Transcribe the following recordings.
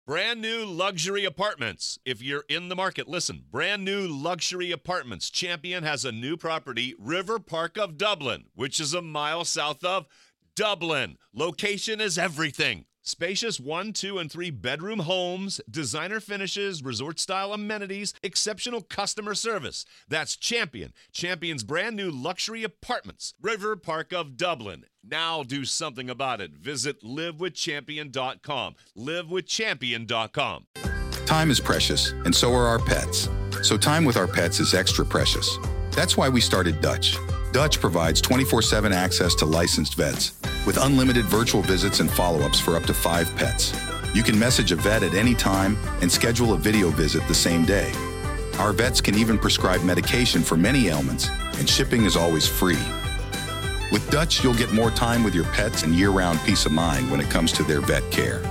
Brand new luxury apartments. If you're in the market, listen. Brand new luxury apartments. Champion has a new property, River Park of Dublin, which is a mile south of Dublin. Location is everything. Spacious 1, 2, and 3 bedroom homes, designer finishes, resort-style amenities, exceptional customer service. That's Champion. Champion's brand new luxury apartments, River Park of Dublin. Now do something about it. Visit livewithchampion.com. Livewithchampion.com. Time is precious, and so are our pets. So time with our pets is extra precious. That's why we started Dutch. Dutch provides 24/7 access to licensed vets with unlimited virtual visits and follow-ups for up to 5 pets. You can message a vet at any time and schedule a video visit the same day. Our vets can even prescribe medication for many ailments, and shipping is always free. With Dutch, you'll get more time with your pets and year-round peace of mind when it comes to their vet care.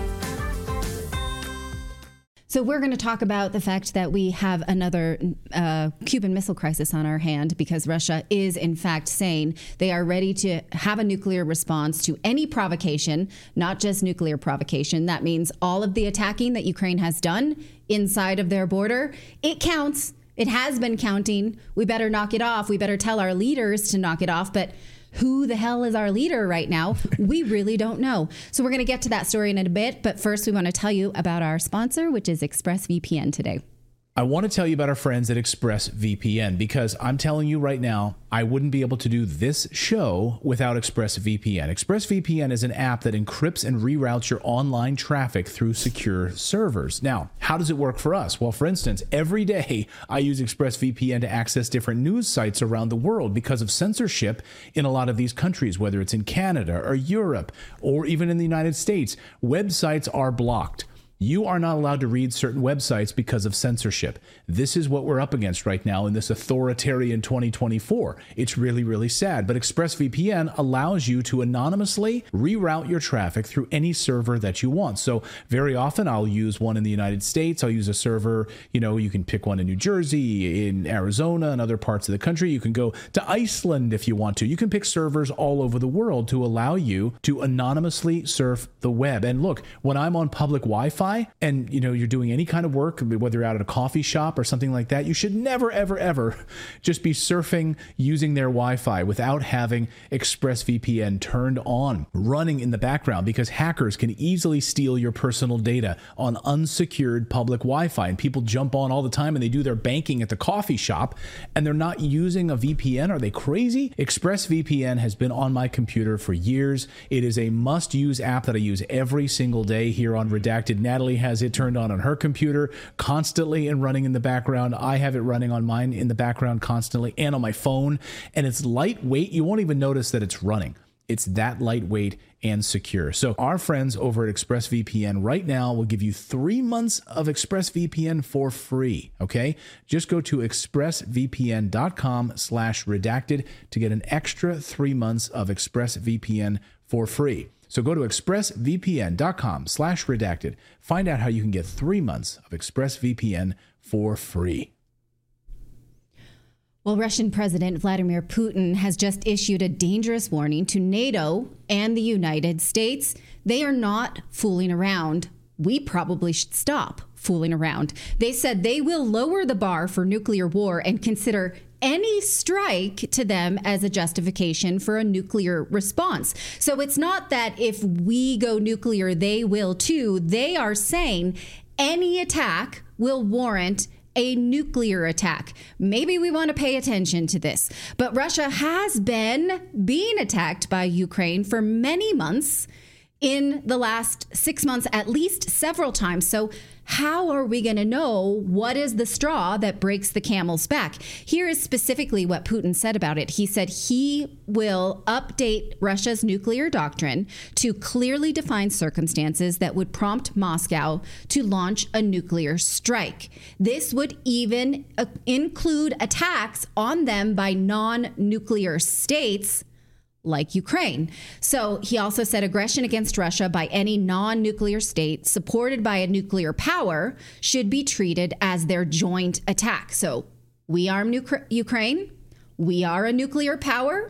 So we're going to talk about the fact that we have another Cuban Missile Crisis on our hand because Russia is, in fact, saying they are ready to have a nuclear response to any provocation, not just nuclear provocation. That means all of the attacking that Ukraine has done inside of their border. It counts. It has been counting. We better knock it off. We better tell our leaders to knock it off. But who the hell is our leader right now? We really don't know. So we're going to get to that story in a bit. But first, we want to tell you about our sponsor, which is ExpressVPN today. I want to tell you about our friends at ExpressVPN because I'm telling you right now, I wouldn't be able to do this show without ExpressVPN. ExpressVPN is an app that encrypts and reroutes your online traffic through secure servers. Now, how does it work for us? Well, for instance, every day I use ExpressVPN to access different news sites around the world because of censorship in a lot of these countries, whether it's in Canada or Europe or even in the United States. Websites are blocked. You are not allowed to read certain websites because of censorship. This is what we're up against right now in this authoritarian 2024. It's really, really sad. But ExpressVPN allows you to anonymously reroute your traffic through any server that you want. So very often I'll use one in the United States. I'll use a server, you can pick one in New Jersey, in Arizona, and other parts of the country. You can go to Iceland if you want to. You can pick servers all over the world to allow you to anonymously surf the web. And look, when I'm on public Wi-Fi, and you're doing any kind of work, whether you're out at a coffee shop or something like that, you should never, ever, ever just be surfing using their Wi-Fi without having ExpressVPN turned on, running in the background, because hackers can easily steal your personal data on unsecured public Wi-Fi. And people jump on all the time and they do their banking at the coffee shop and they're not using a VPN. Are they crazy? ExpressVPN has been on my computer for years. It is a must-use app that I use every single day here on Redacted. Natalie has it turned on her computer constantly and running in the background. I have it running on mine in the background constantly and on my phone. And it's lightweight. You won't even notice that it's running. It's that lightweight and secure. So our friends over at ExpressVPN right now will give you 3 months of ExpressVPN for free. Okay. Just go to expressvpn.com/redacted to get an extra 3 months of ExpressVPN for free. So go to expressvpn.com/redacted. Find out how you can get 3 months of ExpressVPN for free. Well, Russian President Vladimir Putin has just issued a dangerous warning to NATO and the United States. They are not fooling around. We probably should stop fooling around. They said they will lower the bar for nuclear war and consider any strike to them as a justification for a nuclear response. So it's not that if we go nuclear, they will too. They are saying any attack will warrant a nuclear attack. Maybe we want to pay attention to this. But Russia has been being attacked by Ukraine for many months. In the last 6 months, at least several times. So how are we going to know what is the straw that breaks the camel's back? Here is specifically what Putin said about it. He said he will update Russia's nuclear doctrine to clearly define circumstances that would prompt Moscow to launch a nuclear strike. This would even include attacks on them by non-nuclear states like Ukraine. So he also said aggression against Russia by any non-nuclear state supported by a nuclear power should be treated as their joint attack. So we arm Ukraine. We are a nuclear power.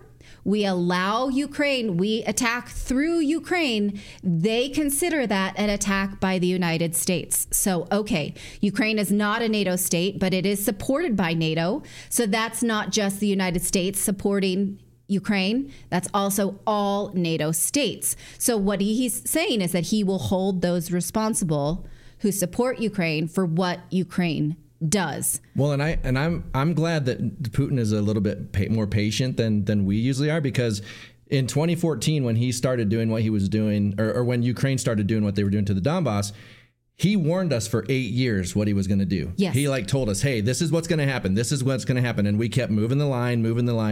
we allow Ukraine, we attack through Ukraine, they consider that an attack by the United States. So, okay, Ukraine is not a NATO state, but it is supported by NATO. So that's not just the United States supporting Ukraine, that's also all NATO states. So what he's saying is that he will hold those responsible who support Ukraine for what Ukraine does. Well, I'm glad that Putin is a little bit more patient than we usually are, because in 2014, when he started doing what he was doing, or when Ukraine started doing what they were doing to the Donbass, he warned us for 8 years what he was going to do. Yes. He told us, hey, this is what's going to happen. This is what's going to happen. And we kept moving the line.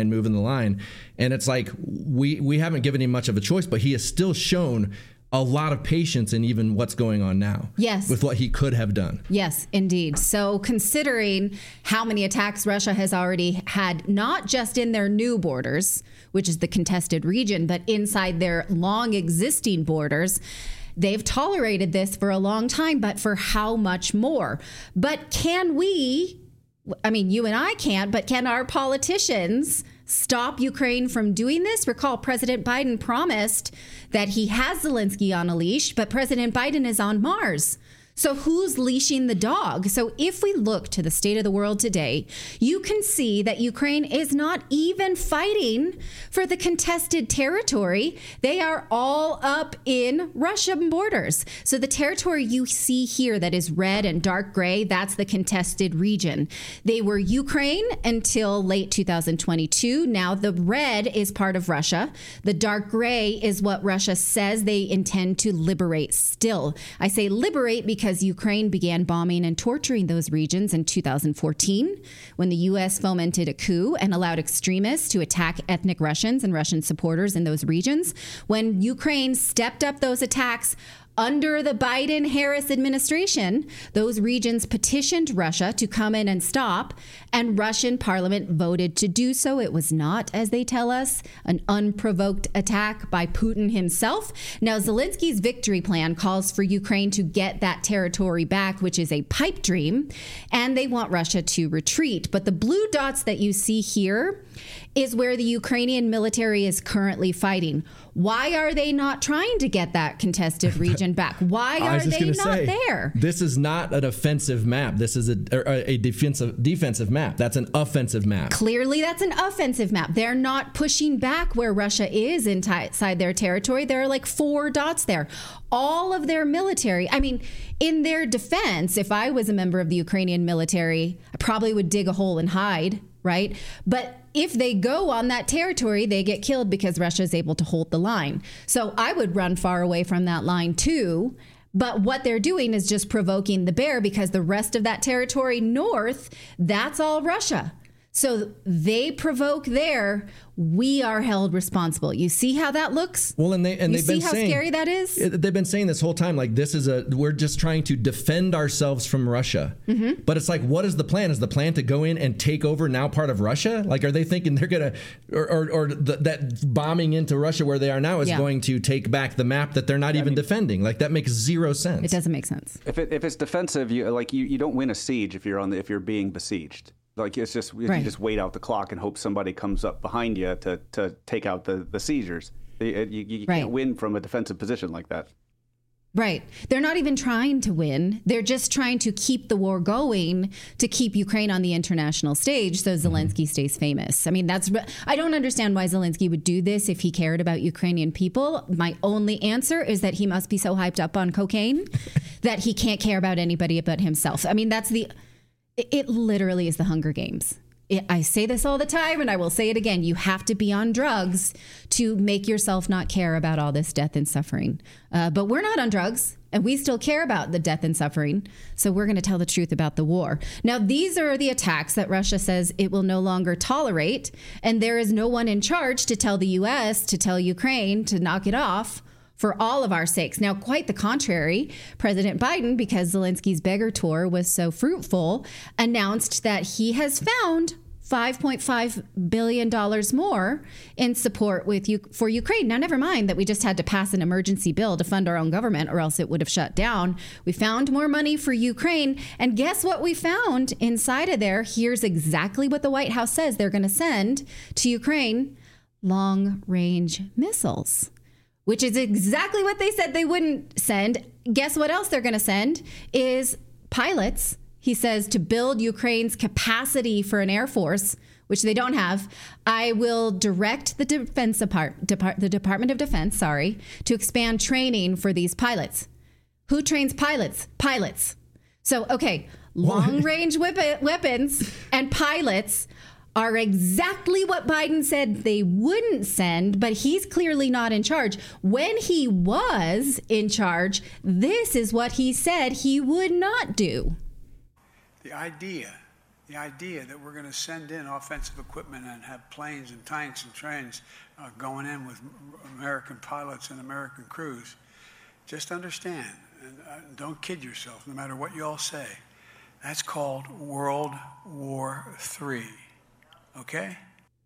And it's like we haven't given him much of a choice, but he has still shown a lot of patience in even what's going on now. Yes. With what he could have done. Yes, indeed. So considering how many attacks Russia has already had, not just in their new borders, which is the contested region, but inside their long existing borders, they've tolerated this for a long time, but for how much more? But can we, I mean, you and I can't, but can our politicians stop Ukraine from doing this? Recall President Biden promised that he has Zelensky on a leash, but President Biden is on Mars. So who's leashing the dog? So if we look to the state of the world today, you can see that Ukraine is not even fighting for the contested territory. They are all up in Russian borders. So the territory you see here that is red and dark gray, that's the contested region. They were Ukraine until late 2022. Now the red is part of Russia. The dark gray is what Russia says they intend to liberate still. I say liberate because Ukraine began bombing and torturing those regions in 2014 when the U.S. fomented a coup and allowed extremists to attack ethnic Russians and Russian supporters in those regions. When Ukraine stepped up those attacks under the Biden-Harris administration, those regions petitioned Russia to come in and stop, and Russian parliament voted to do so. It was not, as they tell us, an unprovoked attack by Putin himself. Now, Zelensky's victory plan calls for Ukraine to get that territory back, which is a pipe dream, and they want Russia to retreat. But the blue dots that you see here is where the Ukrainian military is currently fighting. Why are they not trying to get that contested region back? Why are they not there? This is not an offensive map. This is a defensive map. That's an offensive map. Clearly, that's an offensive map. They're not pushing back where Russia is inside their territory. There are like 4 dots there. All of their military, I mean, in their defense, if I was a member of the Ukrainian military, I probably would dig a hole and hide, right? But if they go on that territory, they get killed because Russia is able to hold the line. So I would run far away from that line too. But what they're doing is just provoking the bear, because the rest of that territory north, that's all Russia. So they provoke there. We are held responsible. You see how that looks? Well, and they've been saying, how scary that is? They've been saying this whole time, like, we're just trying to defend ourselves from Russia. Mm-hmm. But it's like, what is the plan? Is the plan to go in and take over now part of Russia? Like, are they thinking they're going to, that bombing into Russia where they are now is going to take back the map that they're not even defending? Like, that makes zero sense. It doesn't make sense. If it's defensive, you don't win a siege if you're being besieged. Like, it's just, you just wait out the clock and hope somebody comes up behind you to take out the seizures. You can't win from a defensive position like that. Right. They're not even trying to win. They're just trying to keep the war going, to keep Ukraine on the international stage so Zelensky stays famous. I mean, I don't understand why Zelensky would do this if he cared about Ukrainian people. My only answer is that he must be so hyped up on cocaine that he can't care about anybody but himself. I mean, it literally is the Hunger Games. I say this all the time, and I will say it again. You have to be on drugs to make yourself not care about all this death and suffering. But we're not on drugs, and we still care about the death and suffering. So we're going to tell the truth about the war. Now, these are the attacks that Russia says it will no longer tolerate. And there is no one in charge to tell the U.S., to tell Ukraine to knock it off, for all of our sakes. Now, quite the contrary, President Biden, because Zelensky's beggar tour was so fruitful, announced that he has found $5.5 billion more in support for Ukraine. Now, never mind that we just had to pass an emergency bill to fund our own government, or else it would have shut down. We found more money for Ukraine. And guess what we found inside of there? Here's exactly what the White House says they're going to send to Ukraine. long-range missiles, which is exactly what they said they wouldn't send. Guess what else they're going to send is pilots. He says to build Ukraine's capacity for an air force, which they don't have. I will direct the Department of Defense, to expand training for these pilots. Who trains pilots? Pilots. So, okay, long-range weapons and pilots are exactly what Biden said they wouldn't send, but he's clearly not in charge. When he was in charge, this is what he said he would not do. The idea that we're going to send in offensive equipment and have planes and tanks and trains going in with American pilots and American crews, just understand, and don't kid yourself, no matter what you all say, that's called World War III. Okay?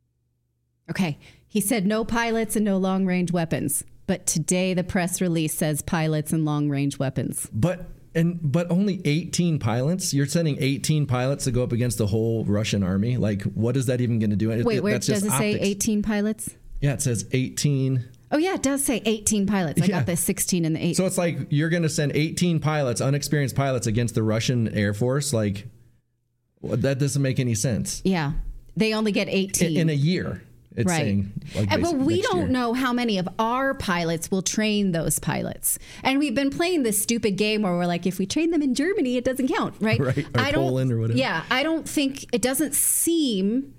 Okay. He said no pilots and no long-range weapons. But today the press release says pilots and long-range weapons. But only 18 pilots? You're sending 18 pilots to go up against the whole Russian army? Like, what is that even going to do? Wait, where does it say 18 pilots? Yeah, it says 18. Oh, yeah, it does say 18 pilots. I got the 16 and the 8. So it's like you're going to send 18 pilots, unexperienced pilots, against the Russian Air Force? Like, that doesn't make any sense. Yeah. They only get 18. In a year. It's right. saying, like, but we don't know how many of our pilots will train those pilots. And we've been playing this stupid game where we're like, if we train them in Germany, it doesn't count, right? Right. Or Poland or whatever. Yeah. I don't think, it doesn't seem,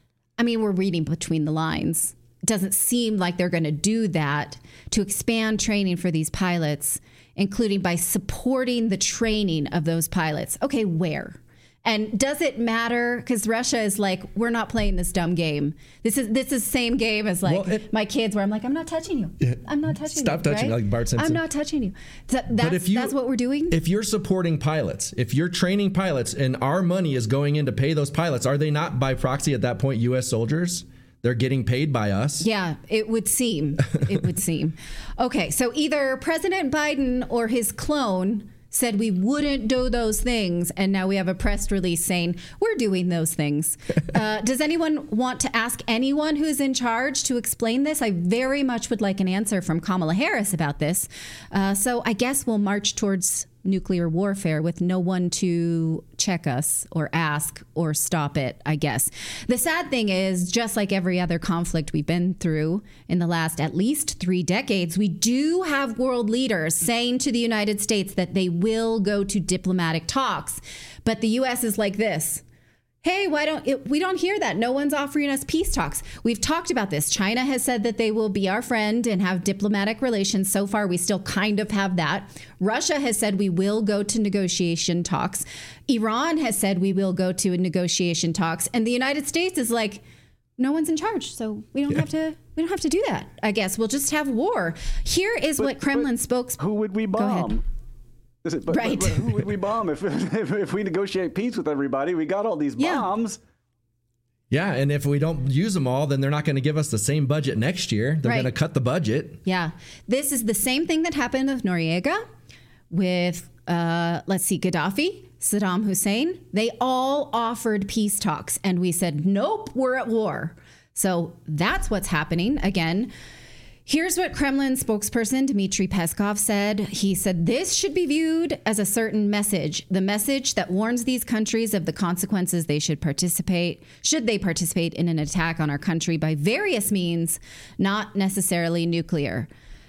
I mean, we're reading between the lines. It doesn't seem like they're going to do that to expand training for these pilots, including by supporting the training of those pilots. Okay, where? And does it matter? Because Russia is like, we're not playing this dumb game. This is the same game as like my kids, where I'm like, I'm not touching you. I'm not touching you. Stop touching me, like Bart Simpson. I'm not touching you. That's what we're doing. If you're supporting pilots, if you're training pilots, and our money is going in to pay those pilots, are they not by proxy at that point U.S. soldiers? They're getting paid by us. Yeah, it would seem. It would seem. Okay, so either President Biden or his clone said we wouldn't do those things, and now we have a press release saying we're doing those things. Does anyone want to ask anyone who's in charge to explain this? I very much would like an answer from Kamala Harris about this. So I guess we'll march towards nuclear warfare with no one to check us or ask or stop it, I guess. The sad thing is, just like every other conflict we've been through in the last at least 3 decades, we do have world leaders saying to the United States that they will go to diplomatic talks. But the U.S. is like this. Hey, we don't hear that. No one's offering us peace talks. We've talked about this. China has said that they will be our friend and have diplomatic relations. So far, we still kind of have that. Russia has said we will go to negotiation talks. Iran has said we will go to negotiation talks. And the United States is like, no one's in charge. So we don't have to do that. I guess we'll just have war. Here is what Kremlin spokesperson. Who would we bomb? Go ahead. But who would we bomb if we negotiate peace with everybody? We got all these bombs. Yeah, and if we don't use them all, then they're not going to give us the same budget next year. They're going to cut the budget. Yeah. This is the same thing that happened with Noriega, with, Gaddafi, Saddam Hussein. They all offered peace talks, and we said, nope, we're at war. So that's what's happening. Again, here's what Kremlin spokesperson Dmitry Peskov said. He said, this should be viewed as a certain message, the message that warns these countries of the consequences should they participate in an attack on our country by various means, not necessarily nuclear.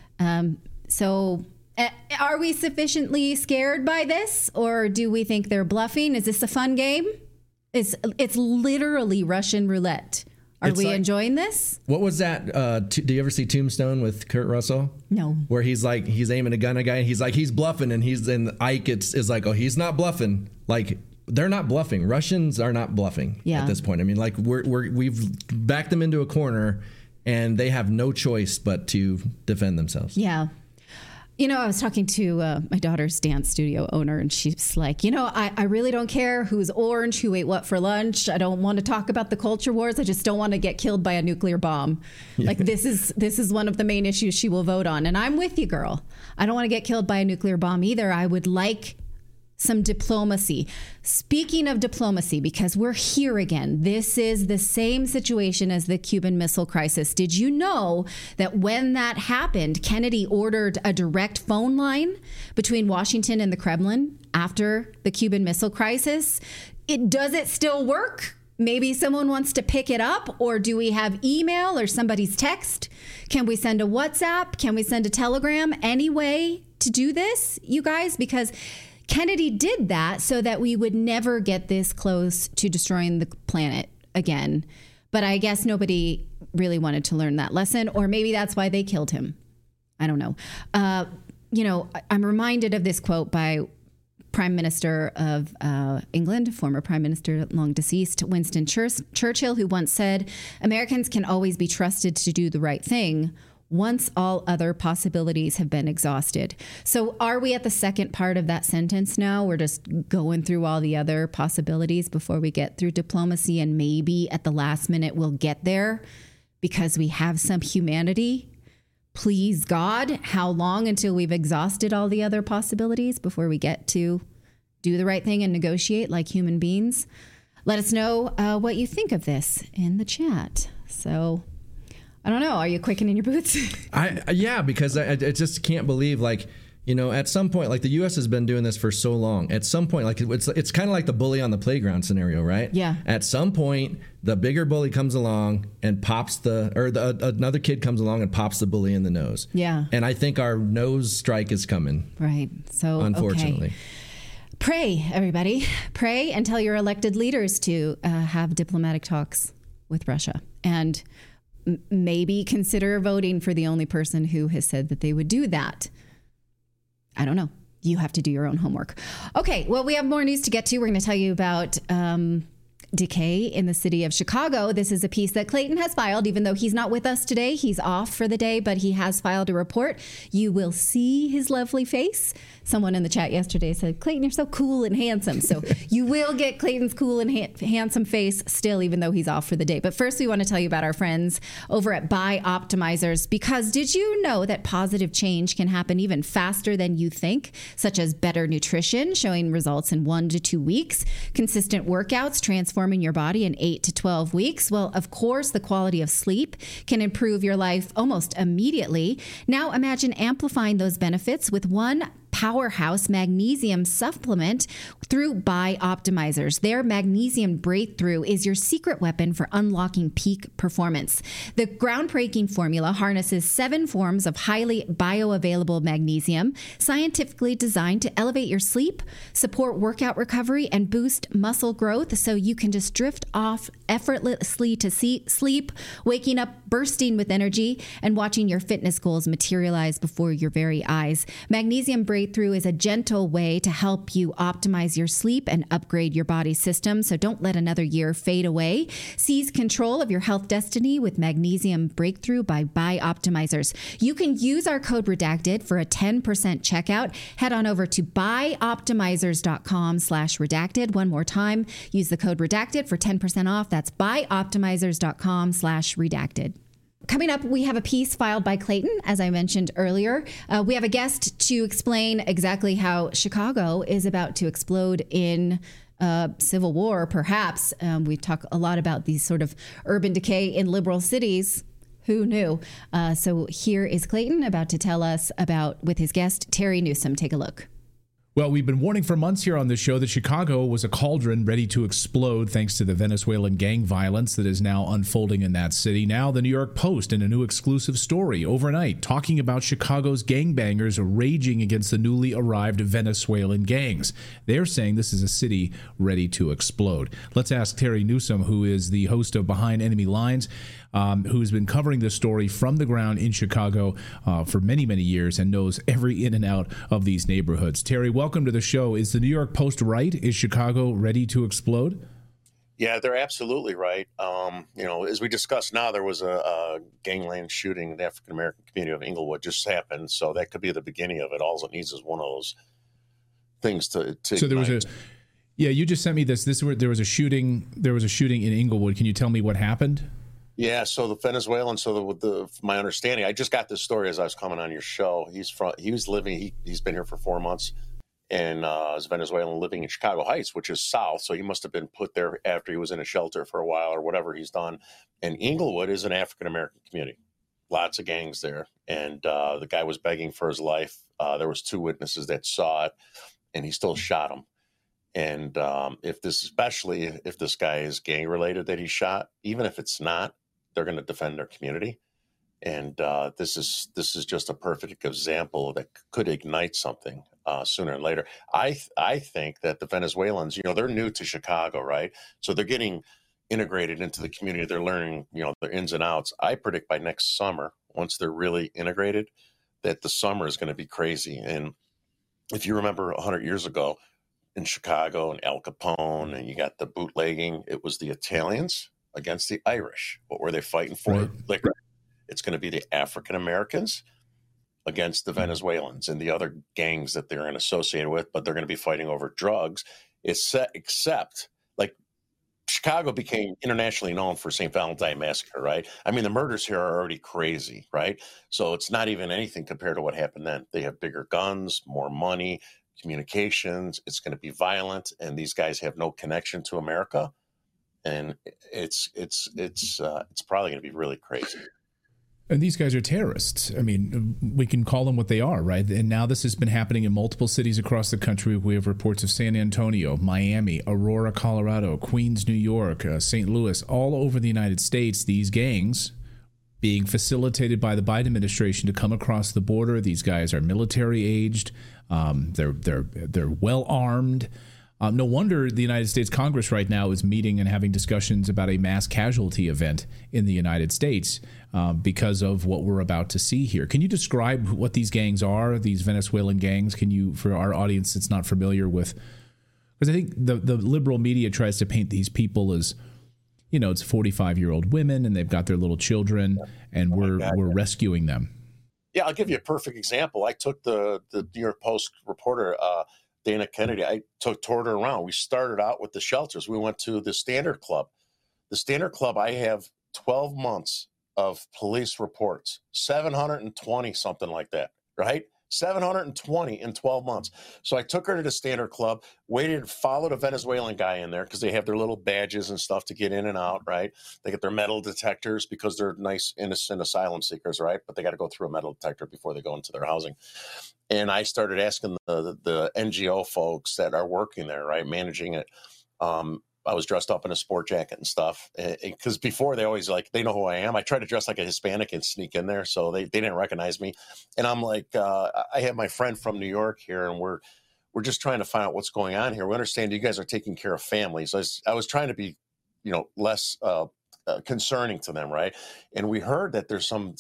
So are we sufficiently scared by this, or do we think they're bluffing? Is this a fun game? It's literally Russian roulette. Are we enjoying this? What was that? Do you ever see Tombstone with Kurt Russell? No. Where he's aiming a gun at a guy, and he's like, he's bluffing, and Ike is like, oh, he's not bluffing. Like, they're not bluffing. Russians are not bluffing at this point. I mean, like, we've backed them into a corner, and they have no choice but to defend themselves. Yeah. You know, I was talking to my daughter's dance studio owner, and she's like, I really don't care who's orange, who ate what for lunch. I don't want to talk about the culture wars. I just don't want to get killed by a nuclear bomb. Yeah. Like, this is one of the main issues she will vote on. And I'm with you, girl. I don't want to get killed by a nuclear bomb either. I would like some diplomacy. Speaking of diplomacy, because we're here again, this is the same situation as the Cuban Missile Crisis. Did you know that when that happened, Kennedy ordered a direct phone line between Washington and the Kremlin after the Cuban Missile Crisis? Does it still work? Maybe someone wants to pick it up, or do we have email or somebody's text? Can we send a WhatsApp? Can we send a telegram? Any way to do this, you guys? Because Kennedy did that so that we would never get this close to destroying the planet again. But I guess nobody really wanted to learn that lesson, or maybe that's why they killed him. I don't know. I'm reminded of this quote by Prime Minister of England, former Prime Minister, long deceased, Winston Churchill, who once said, "Americans can always be trusted to do the right thing once all other possibilities have been exhausted." So are we at the second part of that sentence now? We're just going through all the other possibilities before we get through diplomacy, and maybe at the last minute we'll get there because we have some humanity. Please, God, how long until we've exhausted all the other possibilities before we get to do the right thing and negotiate like human beings? Let us know what you think of this in the chat. So I don't know. Are you quickening your boots? Yeah, because I just can't believe, at some point, the U.S. has been doing this for so long. At some point, it's kind of like the bully on the playground scenario, right? Yeah. At some point, the bigger bully comes along and pops another kid comes along and pops the bully in the nose. Yeah. And I think our nose strike is coming. Right. So, unfortunately. Okay. Pray, everybody. Pray and tell your elected leaders to have diplomatic talks with Russia. And maybe consider voting for the only person who has said that they would do that. I don't know. You have to do your own homework. Okay, well, we have more news to get to. We're going to tell you about decay in the city of Chicago. This is a piece that Clayton has filed, even though he's not with us today. He's off for the day, but he has filed a report. You will see his lovely face. Someone in the chat yesterday said, "Clayton, you're so cool and handsome." So you will get Clayton's cool and handsome face still, even though he's off for the day. But first, we want to tell you about our friends over at Bioptimizers, because did you know that positive change can happen even faster than you think, such as better nutrition, showing results in 1 to 2 weeks, consistent workouts, transforming your body in 8 to 12 weeks. Well, of course, the quality of sleep can improve your life almost immediately. Now imagine amplifying those benefits with one powerhouse magnesium supplement through Bioptimizers. Their magnesium breakthrough is your secret weapon for unlocking peak performance. The groundbreaking formula harnesses 7 forms of highly bioavailable magnesium, scientifically designed to elevate your sleep, support workout recovery, and boost muscle growth so you can just drift off effortlessly to sleep, waking up bursting with energy, and watching your fitness goals materialize before your very eyes. Magnesium Breakthrough is a gentle way to help you optimize your sleep and upgrade your body system. So don't let another year fade away. Seize control of your health destiny with Magnesium Breakthrough by Bioptimizers. You can use our code REDACTED for a 10% checkout. Head on over to bioptimizers.com/redacted. One more time, use the code REDACTED for 10% off. That's bioptimizers.com/redacted. Coming up, we have a piece filed by Clayton, as I mentioned earlier. We have a guest to explain exactly how Chicago is about to explode in civil war, perhaps. We talk a lot about these sort of urban decay in liberal cities. Who knew? So here is Clayton about to tell us about, with his guest, Terry Newsome. Take a look. Well, we've been warning for months here on this show that Chicago was a cauldron ready to explode thanks to the Venezuelan gang violence that is now unfolding in that city. Now, the New York Post, in a new exclusive story overnight, talking about Chicago's gangbangers raging against the newly arrived Venezuelan gangs. They're saying this is a city ready to explode. Let's ask Terry Newsome, who is the host of Behind Enemy Lines, who's been covering this story from the ground in Chicago for many, many years and knows every in and out of these neighborhoods. Terry, welcome to the show. Is the New York Post right? Is Chicago ready to explode? Yeah, they're absolutely right. As we discussed now, there was a gangland shooting in the African-American community of Inglewood just happened. So that could be the beginning of it. All it needs is one of those things to So there was you just sent me this. There was a shooting in Inglewood. Can you tell me what happened? Yeah, so the Venezuelan. My understanding, I just got this story as I was coming on your show. He's been here for 4 months, and is Venezuelan living in Chicago Heights, which is south. So he must have been put there after he was in a shelter for a while or whatever he's done. And Inglewood is an African-American community. Lots of gangs there. And the guy was begging for his life. There was 2 witnesses that saw it, and he still shot him. And especially if this guy is gang related that he shot, even if it's not, they're going to defend their community. And this is just a perfect example that could ignite something sooner and later. I think that the Venezuelans, they're new to Chicago, right? So they're getting integrated into the community. They're learning, their ins and outs. I predict by next summer, once they're really integrated, that the summer is going to be crazy. And if you remember 100 years ago in Chicago and Al Capone, and you got the bootlegging, it was the Italians against the Irish. What were they fighting for? Right. Liquor. It's going to be the African Americans against the Venezuelans and the other gangs that they're associated with, but they're going to be fighting over drugs. Except, like, Chicago became internationally known for St. Valentine Massacre, right? I mean, the murders here are already crazy, right? So it's not even anything compared to what happened then. They have bigger guns, more money, communications. It's going to be violent, and these guys have no connection to America, and it's probably going to be really crazy. And these guys are terrorists. I mean, we can call them what they are, right? And now this has been happening in multiple cities across the country. We have reports of San Antonio, Miami, Aurora, Colorado, Queens, New York, St. Louis, all over the United States. These gangs being facilitated by the Biden administration to come across the border. These guys are military aged. They're well armed. No wonder the United States Congress right now is meeting and having discussions about a mass casualty event in the United States because of what we're about to see here. Can you describe what these gangs are, these Venezuelan gangs? Can you, for our audience that's not familiar with, because I think the liberal media tries to paint these people as, it's 45-year-old women and they've got their little children and we're rescuing them. Yeah, I'll give you a perfect example. I took the New York Post reporter, Dana Kennedy, I toured her around. We started out with the shelters. We went to the Standard Club. The Standard Club, I have 12 months of police reports, 720, something like that, right? 720 in 12 months. So I took her to the Standard Club, waited, followed a Venezuelan guy in there because they have their little badges and stuff to get in and out, right? They get their metal detectors because they're nice, innocent asylum seekers, right? But they got to go through a metal detector before they go into their housing. And I started asking the NGO folks that are working there, right, managing it. I was dressed up in a sport jacket and stuff because before they always they know who I am. I try to dress like a Hispanic and sneak in there, so they didn't recognize me. And I'm like, I have my friend from New York here, and we're just trying to find out what's going on here. We understand you guys are taking care of families. I was trying to be, less concerning to them, right? And we heard that there's some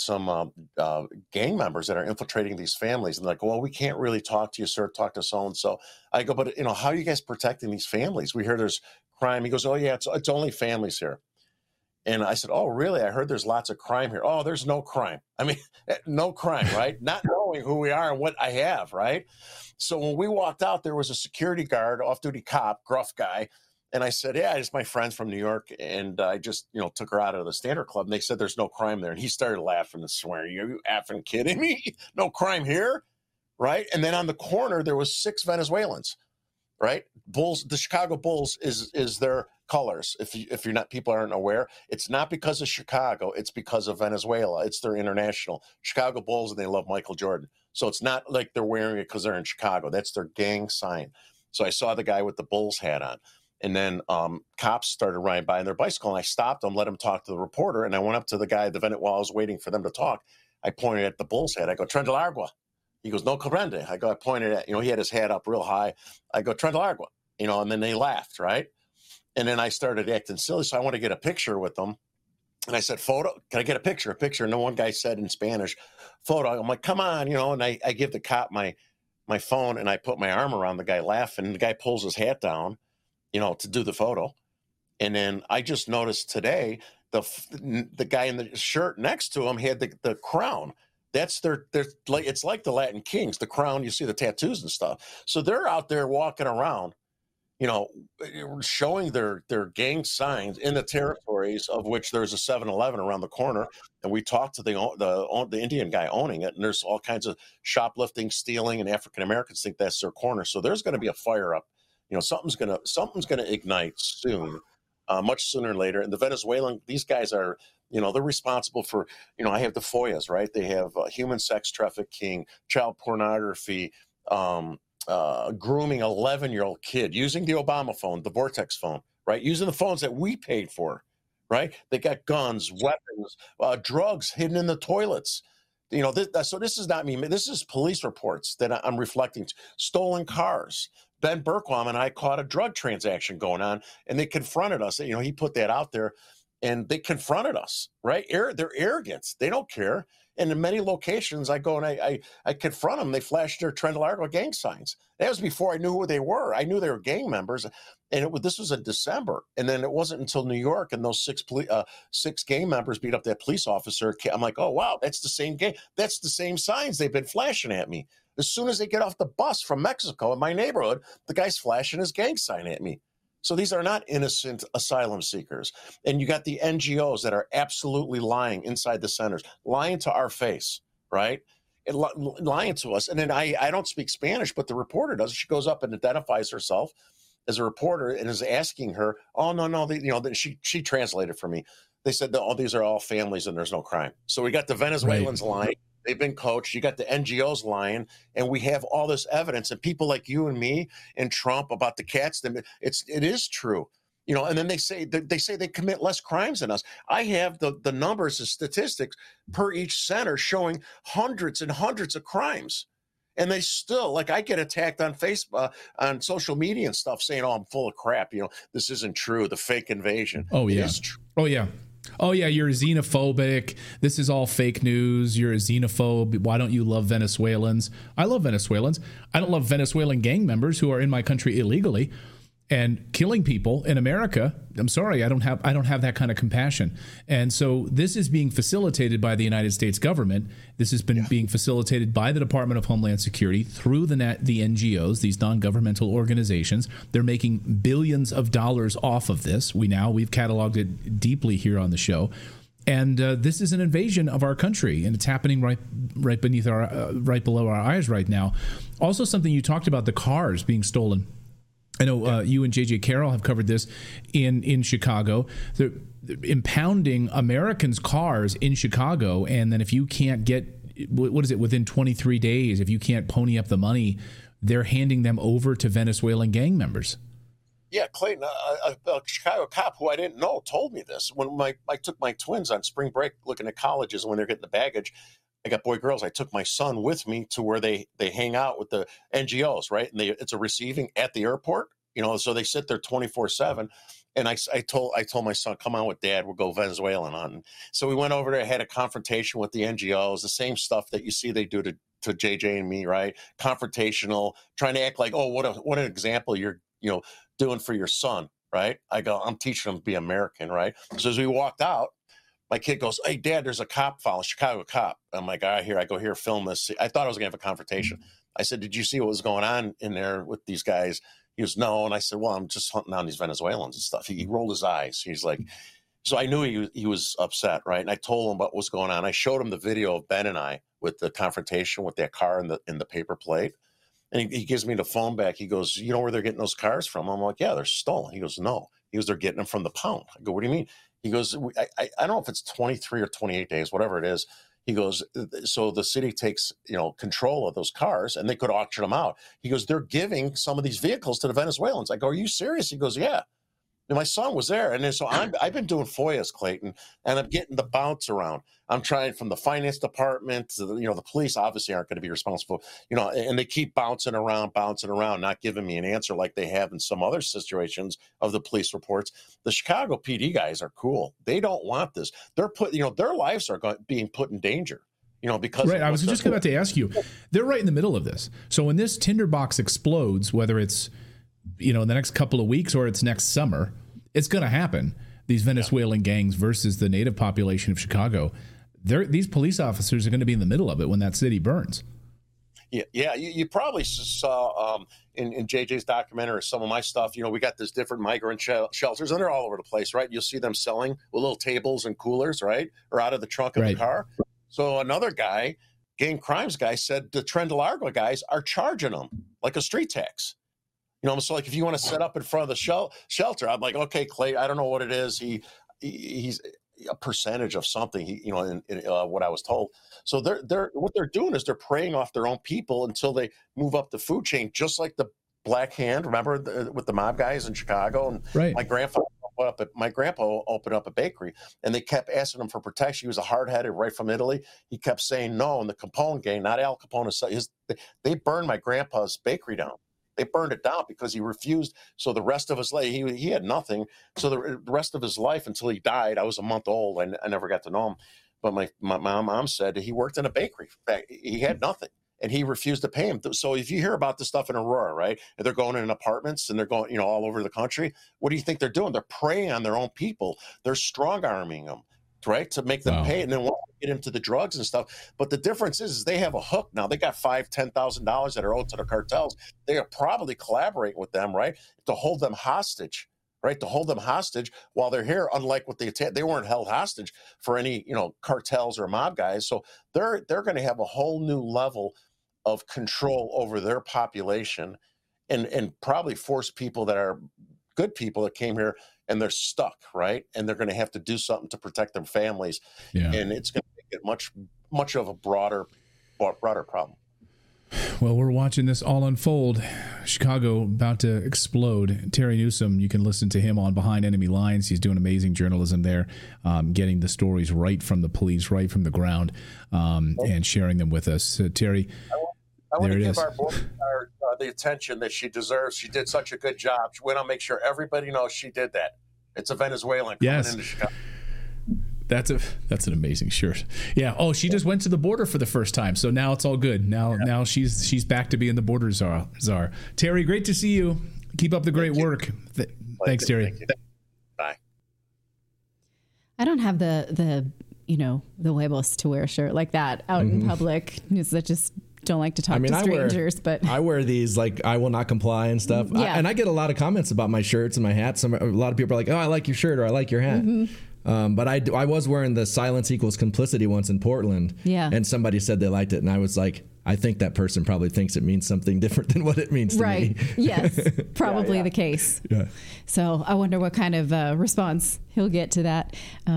gang members that are infiltrating these families, and they're like, well, we can't really talk to you, sir. Talk to so and so. I go, but how are you guys protecting these families? We hear there's crime. He goes, oh yeah, it's only families here. And I said, oh really? I heard there's lots of crime here. Oh, there's no crime. I mean, no crime, right? Not knowing who we are and what I have, right? So when we walked out, there was a security guard, off-duty cop, gruff guy. And I said, yeah, it's my friends from New York. And I just, took her out of the Standard Club. And they said, there's no crime there. And he started laughing and swearing. Are you effing kidding me? No crime here, right? And then on the corner, there was 6 Venezuelans, right? Bulls, the Chicago Bulls is their colors. If you're not, people aren't aware, it's not because of Chicago. It's because of Venezuela. It's their international Chicago Bulls, and they love Michael Jordan. So it's not like they're wearing it because they're in Chicago. That's their gang sign. So I saw the guy with the Bulls hat on. And then cops started riding by on their bicycle, and I stopped them, let him talk to the reporter, and I went up to the guy at the event while I was waiting for them to talk. I pointed at the Bulls hat. I go, Trent del Agua. He goes, no comprende. I pointed at, he had his hat up real high. I go, Trent del Agua, and then they laughed, right? And then I started acting silly, so I want to get a picture with them. And I said, photo, can I get a picture? A picture. And no one guy said in Spanish, photo. I'm like, come on, and I give the cop my phone, and I put my arm around the guy laughing, and the guy pulls his hat down, to do the photo. And then I just noticed today, the guy in the shirt next to him had the crown. That's their it's like the Latin Kings, the crown, you see the tattoos and stuff. So they're out there walking around showing their gang signs in the territories of which there's a 7-Eleven around the corner. And we talked to the Indian guy owning it, and there's all kinds of shoplifting, stealing, and African Americans think that's their corner. So there's going to be a fire up. Something's gonna ignite soon, much sooner or later. And the Venezuelan, these guys are, they're responsible for, I have the FOIAs, right? They have human sex trafficking, child pornography, grooming 11-year-old kid using the Obama phone, the Vortex phone, right? Using the phones that we paid for, right? They got guns, weapons, drugs hidden in the toilets. So this is not me. This is police reports that I'm reflecting to. Stolen cars. Ben Bergquam and I caught a drug transaction going on, and they confronted us. He put that out there, and they confronted us, right? They're arrogant. They don't care. And in many locations, I go and I confront them. They flash their Trent Largo gang signs. That was before I knew who they were. I knew they were gang members, and this was in December. And then it wasn't until New York and those six gang members beat up that police officer. I'm like, oh wow, that's the same gang. That's the same signs they've been flashing at me. As soon as they get off the bus from Mexico in my neighborhood, the guy's flashing his gang sign at me. So these are not innocent asylum seekers. And you got the NGOs that are absolutely lying inside the centers, lying to our face, right? And lying to us. And then I don't speak Spanish, but the reporter does. She goes up and identifies herself as a reporter and is asking her, oh, no, she translated for me. They said, oh, these are all families and there's no crime. So we got the Venezuelans lying. They've been coached. You got the NGOs lying, and we have all this evidence. And people like you and me and Trump about the cats, it is true, And then they say they commit less crimes than us. I have the numbers and statistics per each center showing hundreds and hundreds of crimes, and they still I get attacked on Facebook, on social media and stuff, saying, "Oh, I'm full of crap. This isn't true. The fake invasion." Oh yeah. It is true. Oh yeah. Oh, yeah, you're xenophobic. This is all fake news. You're a xenophobe. Why don't you love Venezuelans? I love Venezuelans. I don't love Venezuelan gang members who are in my country illegally and killing people in America. I'm sorry, I don't have that kind of compassion. And so this is being facilitated by the United States government. This has been being facilitated by the Department of Homeland Security through the NGOs, these non-governmental organizations. They're making billions of dollars off of this. We've cataloged it deeply here on the show. And this is an invasion of our country, and it's happening right beneath right below our eyes right now. Also, something you talked about, the cars being stolen. I know you and J.J. Carroll have covered this in Chicago. They're impounding Americans' cars in Chicago, and then if you can't get, within 23 days, if you can't pony up the money, they're handing them over to Venezuelan gang members. Yeah, Clayton, a Chicago cop who I didn't know told me this. When I took my twins on spring break looking at colleges, when they're getting the baggage, I got boy, girls. I took my son with me to where they hang out with the NGOs, right? And it's a receiving at the airport, so they sit there 24/7. And I told my son, come on with dad, we'll go Venezuelan on. So we went over there, had a confrontation with the NGOs, the same stuff that you see they do to JJ and me, right? Confrontational, trying to act like, oh, what an example you're, doing for your son, right? I go, I'm teaching him to be American, right? So as we walked out, my kid goes, hey, Dad, there's a cop following, Chicago cop. I'm like, all right, here. I go, here, film this. I thought I was going to have a confrontation. I said, did you see what was going on in there with these guys? He goes, no. And I said, well, I'm just hunting down these Venezuelans and stuff. He rolled his eyes. He's like, so I knew he was upset, right? And I told him what was going on. I showed him the video of Ben and I with the confrontation with that car in the paper plate. And he gives me the phone back. He goes, you know where they're getting those cars from? I'm like, yeah, they're stolen. He goes, no. He goes, they're getting them from the pound. I go, what do you mean? He goes, I don't know if it's 23 or 28 days, whatever it is. He goes, so the city takes, control of those cars and they could auction them out. He goes, they're giving some of these vehicles to the Venezuelans. I go, are you serious? He goes, yeah. And my son was there. And then, so I've been doing FOIAs, Clayton, and I'm getting the bounce around. I'm trying from the finance department to the police obviously aren't going to be responsible, and they keep bouncing around, not giving me an answer like they have in some other situations of the police reports. The Chicago PD guys are cool. They don't want this. They're their lives are being put in danger. Because right. I was just about to ask you, they're right in the middle of this. So when this tinderbox explodes, whether it's, in the next couple of weeks or it's next summer, it's going to happen. These Venezuelan gangs versus the native population of Chicago. These police officers are going to be in the middle of it when that city burns. Yeah. You probably saw in JJ's documentary or some of my stuff, we got this different migrant shelters, and they're all over the place, right? You'll see them selling with little tables and coolers, right? Or out of the trunk of the car. So another guy, gang crimes guy, said the Tren de Largo guys are charging them like a street tax. So like if you want to set up in front of the shelter, I'm like, okay, Clay, I don't know what it is. He's a percentage of something, in what I was told. So what they're doing is they're preying off their own people until they move up the food chain, just like the Black Hand. Remember with the mob guys in Chicago? And my grandpa opened up a bakery, and they kept asking him for protection. He was a hard-headed, right from Italy. He kept saying no, and the Capone gang, not Al Capone, they burned my grandpa's bakery down. They burned it down because he refused. So the rest of his life, he had nothing. So the rest of his life until he died, I was a month old. I never got to know him. But my mom said he worked in a bakery. He had nothing, and he refused to pay him. So if you hear about this stuff in Aurora, right, and they're going in apartments and they're going, all over the country, what do you think they're doing? They're preying on their own people. They're strong-arming them, right, to make them pay, and then want to get into the drugs and stuff. But the difference is they have a hook now. They got $5,000-$10,000 that are owed to the cartels. They are probably collaborating with them, right, to hold them hostage, right, to hold them hostage while they're here. Unlike what they weren't held hostage for any, cartels or mob guys. So they're going to have a whole new level of control over their population, and probably force people that are good people that came here and they're stuck, right? And they're going to have to do something to protect their families. Yeah. And it's going to make it much of a broader problem. Well, we're watching this all unfold. Chicago about to explode. Terry Newsome, you can listen to him on Behind Enemy Lines. He's doing amazing journalism there, getting the stories right from the police, right from the ground, and sharing them with us. Terry, I want to give our board the attention that she deserves. She did such a good job. We want to make sure everybody knows she did that. It's a Venezuelan coming into Chicago. That's an amazing shirt. Yeah. Oh, she just went to the border for the first time, so now it's all good. Now she's back to being the border czar. Terry, great to see you. Keep up the great work. Thanks, Terry. Thank you. Bye. I don't have the huevos to wear a shirt like that out in public. That just don't like to talk to strangers, but I wear these like I will not comply and stuff. Yeah. And I get a lot of comments about my shirts and my hats. A lot of people are like, "Oh, I like your shirt," or "I like your hat." But I was wearing the Silence Equals Complicity once in Portland. Yeah. And somebody said they liked it, and I was like, I think that person probably thinks it means something different than what it means to me. Right. Yes. Probably the case. Yeah. So I wonder what kind of response he'll get to that.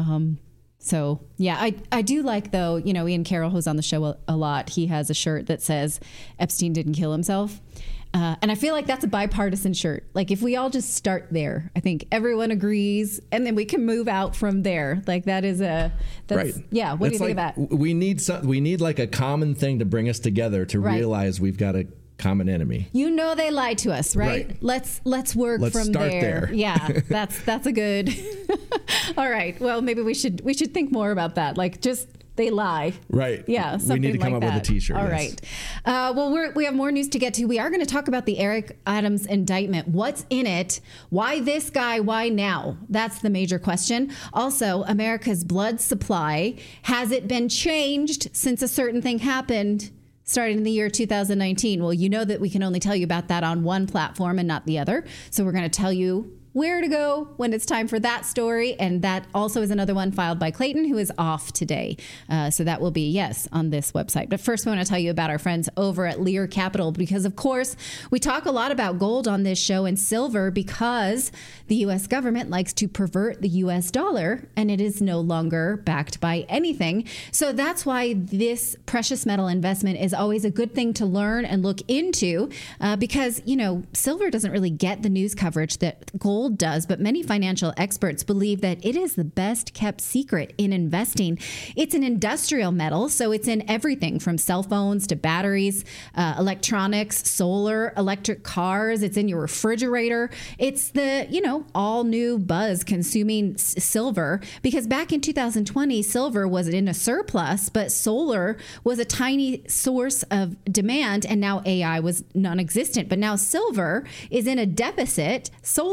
So, yeah, I do like, though, Ian Carroll, who's on the show a lot, he has a shirt that says Epstein didn't kill himself. And I feel like that's a bipartisan shirt. Like, if we all just start there, I think everyone agrees, and then we can move out from there. Like, right. Yeah. What do you think of that? We need like a common thing to bring us together to realize we've got a common enemy. They lied to us, right? Let's work from start there. Yeah, that's a good. All right. Well, maybe we should think more about that. Like, just they lie. Right. Yeah. We need to come up with a T-shirt. All right. Well, we have more news to get to. We are going to talk about the Eric Adams indictment. What's in it? Why this guy? Why now? That's the major question. Also, America's blood supply, has it been changed since a certain thing happened starting in the year 2019? Well, you know that we can only tell you about that on one platform and not the other. So we're going to tell you where to go when it's time for that story. And that also is another one filed by Clayton, who is off today. So that will be, on this website. But first, we want to tell you about our friends over at Lear Capital, because, of course, we talk a lot about gold on this show and silver because the U.S. government likes to pervert the U.S. dollar, and it is no longer backed by anything. So that's why this precious metal investment is always a good thing to learn and look into because, silver doesn't really get the news coverage that gold does, but many financial experts believe that it is the best kept secret in investing. It's an industrial metal, so it's in everything from cell phones to batteries, electronics, solar, electric cars. It's in your refrigerator. It's the, all new buzz consuming silver, because back in 2020, silver was in a surplus, but solar was a tiny source of demand, and now AI was non-existent. But now silver is in a deficit. Solar is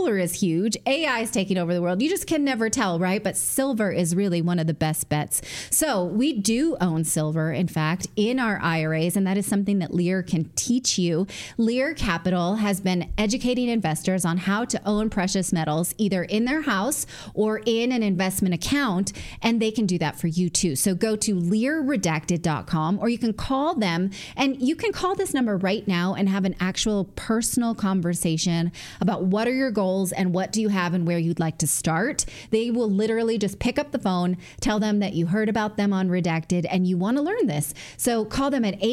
huge. AI is taking over the world. You just can never tell, right? But silver is really one of the best bets. So we do own silver, in fact, in our IRAs, and that is something that Lear can teach you. Lear Capital has been educating investors on how to own precious metals either in their house or in an investment account, and they can do that for you too. So go to learredacted.com, or you can call them, and you can call this number right now and have an actual personal conversation about what are your goals and what do you have and where you'd like to start. They will literally just pick up the phone, tell them that you heard about them on Redacted and you want to learn this. So call them at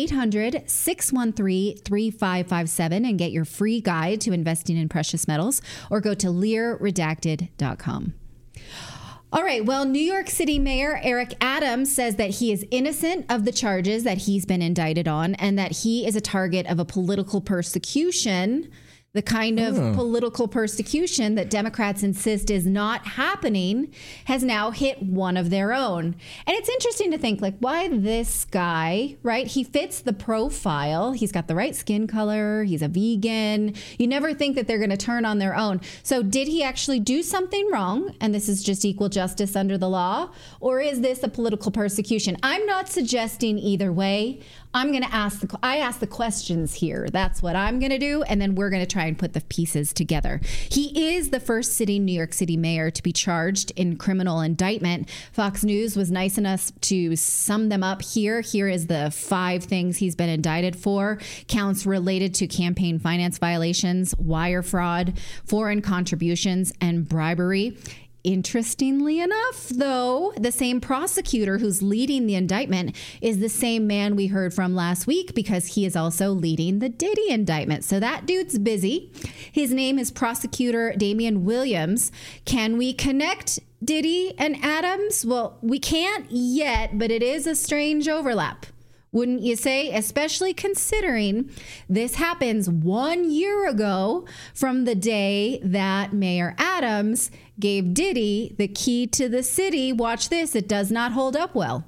800-613-3557 and get your free guide to investing in precious metals, or go to learredacted.com. All right. Well, New York City Mayor Eric Adams says that he is innocent of the charges that he's been indicted on, and that he is a target of a political persecution. The kind of political persecution that Democrats insist is not happening has now hit one of their own. And it's interesting to think, like, why this guy, right? He fits the profile. He's got the right skin color. He's a vegan. You never think that they're going to turn on their own. So did he actually do something wrong? And this is just equal justice under the law? Or is this a political persecution? I'm not suggesting either way. I'm going to ask the questions here. That's what I'm going to do. And then we're going to try and put the pieces together. He is the first sitting New York City mayor to be charged in criminal indictment. Fox News was nice enough to sum them up here. Here is the 5 things he's been indicted for. Counts related to campaign finance violations, wire fraud, foreign contributions, and bribery. Interestingly enough, though, the same prosecutor who's leading the indictment is the same man we heard from last week, because he is also leading the Diddy indictment. So that dude's busy. His name is Prosecutor Damian Williams. Can we connect Diddy and Adams? Well, we can't yet, but it is a strange overlap, wouldn't you say? Especially considering this happens 1 year ago from the day that Mayor Adams gave Diddy the key to the city. Watch this. It does not hold up well.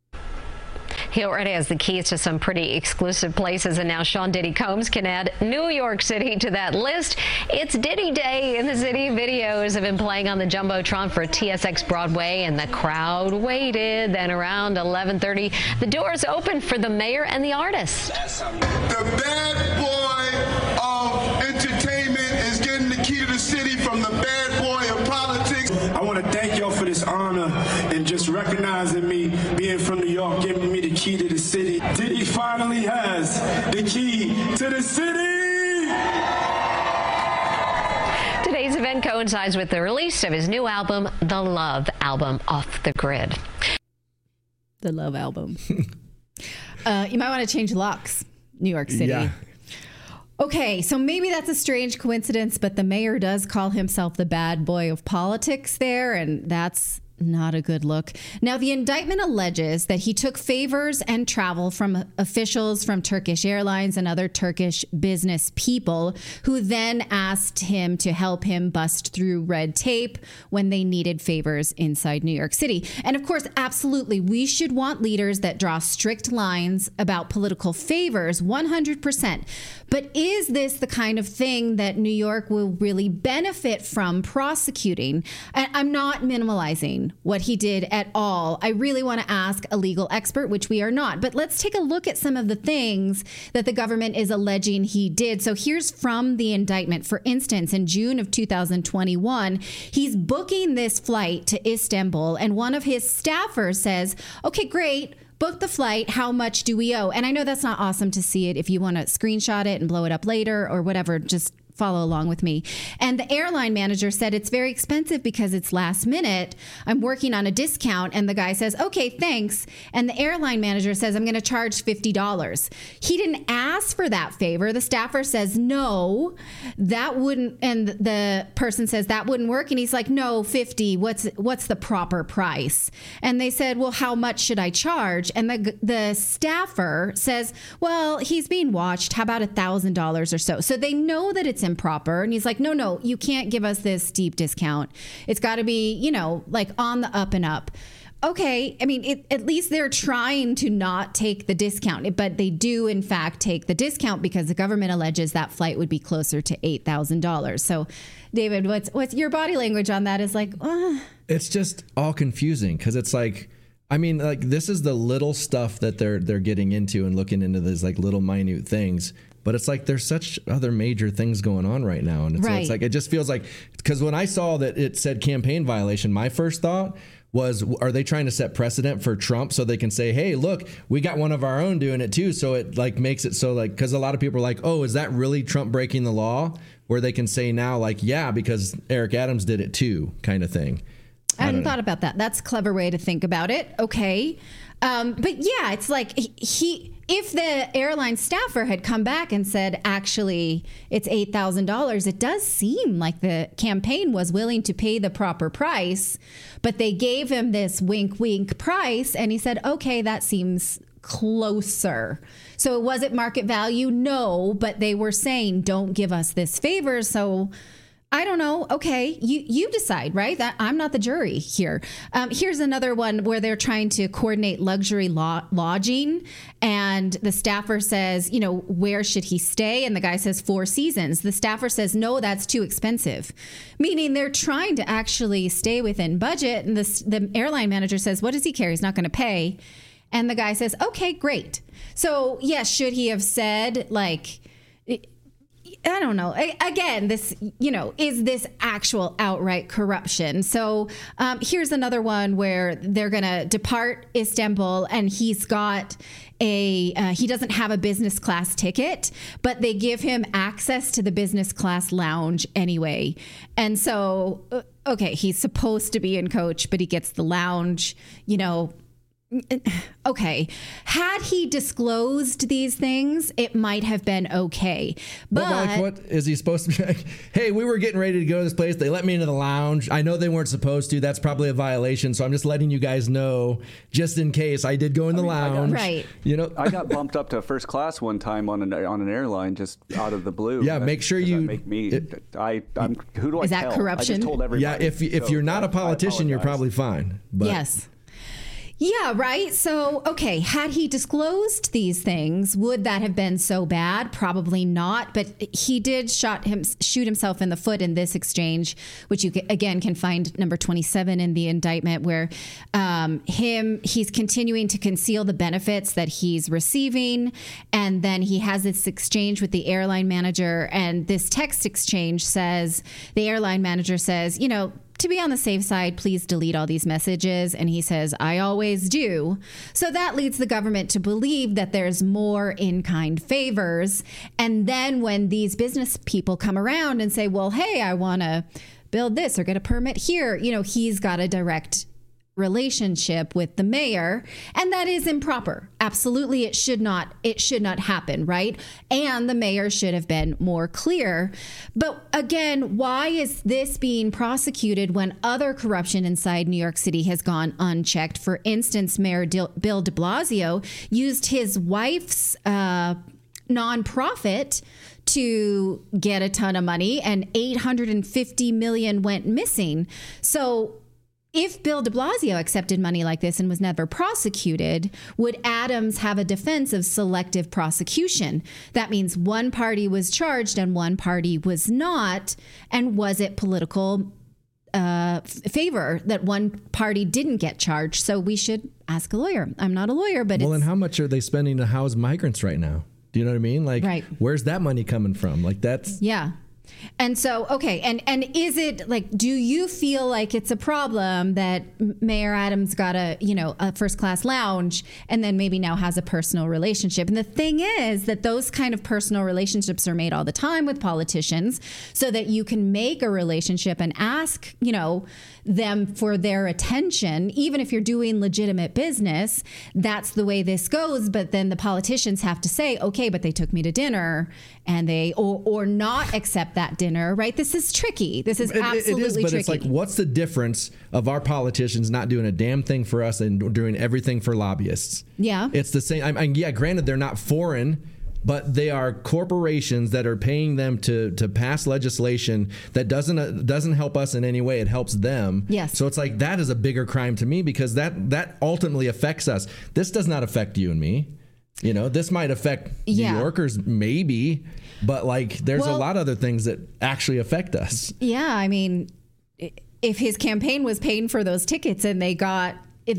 He already has the keys to some pretty exclusive places, and now Sean Diddy Combs can add New York City to that list. It's Diddy Day in the city. Videos have been playing on the Jumbotron for TSX Broadway, and the crowd waited. Then around 11:30, the doors opened for the mayor and the artist. The bad boy of entertainment is getting the key to the city from the bad boy of politics. I want to thank y'all for this honor and just recognizing me being from New York, giving me the key to the city. Diddy finally has the key to the city. Today's event coincides with the release of his new album, The Love Album, Off the Grid. The Love Album. You might want to change locks, New York City. Yeah. Okay, so maybe that's a strange coincidence, but the mayor does call himself the bad boy of politics there, and that's not a good look. Now, the indictment alleges that he took favors and travel from officials from Turkish Airlines and other Turkish business people, who then asked him to help him bust through red tape when they needed favors inside New York City. And of course, absolutely, we should want leaders that draw strict lines about political favors, 100%. But is this the kind of thing that New York will really benefit from prosecuting? I'm not minimalizing what he did at all. I really want to ask a legal expert, which we are not. But let's take a look at some of the things that the government is alleging he did. So here's from the indictment. For instance, in June of 2021, he's booking this flight to Istanbul, and one of his staffers says, okay, great, book the flight. How much do we owe? And I know that's not awesome to see it. If you want to screenshot it and blow it up later or whatever, just follow along with me. And the airline manager said, it's very expensive because it's last minute. I'm working on a discount. And the guy says, okay, thanks. And the airline manager says, I'm going to charge $50. He didn't ask for that favor. The staffer says, no, that wouldn't. And the person says, that wouldn't work. And he's like, no, 50. What's the proper price? And they said, well, how much should I charge? And the staffer says, well, he's being watched. How about $1,000 or so? So they know that it's improper. And he's like, no, you can't give us this steep discount. It's got to be, like on the up and up. okay, I mean, at least they're trying to not take the discount, but they do, in fact, take the discount because the government alleges that flight would be closer to $8,000. So, David, what's your body language on that? Is like, It's just all confusing because it's like, I mean, like this is the little stuff that they're getting into and looking into these like little minute things. But it's like there's such other major things going on right now. And it's like it just feels like, because when I saw that it said campaign violation, my first thought was, are they trying to set precedent for Trump so they can say, hey, look, we got one of our own doing it too. So it like makes it so like, because a lot of people are like, oh, is that really Trump breaking the law? Where they can say now like, yeah, because Eric Adams did it too, kind of thing. I hadn't thought about that. That's a clever way to think about it. Okay. But yeah, it's like if the airline staffer had come back and said, actually, it's $8,000, it does seem like the campaign was willing to pay the proper price, but they gave him this wink, wink price. And he said, okay, that seems closer. So was it market value? No, but they were saying, don't give us this favor. So I don't know. Okay, you decide, right? That I'm not the jury here. Here's another one where they're trying to coordinate luxury lodging, and the staffer says, you know, where should he stay? And the guy says 4 Seasons. The staffer says, no, that's too expensive. Meaning they're trying to actually stay within budget. And the airline manager says, what does he care? He's not going to pay. And the guy says, okay, great. So yes, should he have said like, I don't know. Again, this, you know, is this actual outright corruption? So here's another one where they're going to depart Istanbul and he's got he doesn't have a business class ticket, but they give him access to the business class lounge anyway. And so, okay, he's supposed to be in coach, but he gets the lounge, you know. Okay, had he disclosed these things, it might have been okay. But like, what is he supposed to be like? Hey, we were getting ready to go to this place. They let me into the lounge. I know they weren't supposed to. That's probably a violation. So I'm just letting you guys know, just in case I did go in the lounge. Right. You know, I got bumped up to first class one time on an airline just out of the blue. Yeah, make sure you make me. Who do I tell? Is that corruption? I just told everybody. Yeah, if you're not a politician, you're probably fine. But yes. Yeah, right. So, okay, had he disclosed these things, would that have been so bad? Probably not. But he did shoot himself in the foot in this exchange, which you again can find number 27 in the indictment, where he's continuing to conceal the benefits that he's receiving. And then he has this exchange with the airline manager. And this text exchange says, the airline manager says, you know, to be on the safe side, please delete all these messages. And he says, I always do. So that leads the government to believe that there's more in-kind favors. And then when these business people come around and say, well, hey, I want to build this or get a permit here, you know, he's got a direct relationship with the mayor, and that is improper. Absolutely, it should not happen, right? And the mayor should have been more clear. But again, why is this being prosecuted when other corruption inside New York City has gone unchecked? For instance, Mayor Bill de Blasio used his wife's nonprofit to get a ton of money, and $850 million went missing. So if Bill de Blasio accepted money like this and was never prosecuted, would Adams have a defense of selective prosecution? That means one party was charged and one party was not. And was it political favor that one party didn't get charged? So we should ask a lawyer. I'm not a lawyer, but well, and how much are they spending to house migrants right now? Do you know what I mean? Like, right. Where's that money coming from? Like, that's... Yeah. And so, okay, and is it like, do you feel like it's a problem that Mayor Adams got a first class lounge and then maybe now has a personal relationship? And the thing is that those kind of personal relationships are made all the time with politicians, so that you can make a relationship and ask, them for their attention, even if you're doing legitimate business. That's the way this goes. But then the politicians have to say, okay, but they took me to dinner, and they or not accept that dinner, right? This is tricky. This is absolutely it is, but tricky. It's like, what's the difference of our politicians not doing a damn thing for us and doing everything for lobbyists? Yeah. It's the same. Yeah, granted, they're not foreign but they are corporations that are paying them to pass legislation that doesn't help us in any way. It helps them. Yes. So it's like that is a bigger crime to me, because that ultimately affects us. This does not affect you and me. You know, this might affect New Yorkers maybe, but like there's a lot of other things that actually affect us. Yeah, I mean, if his campaign was paying for those tickets and they got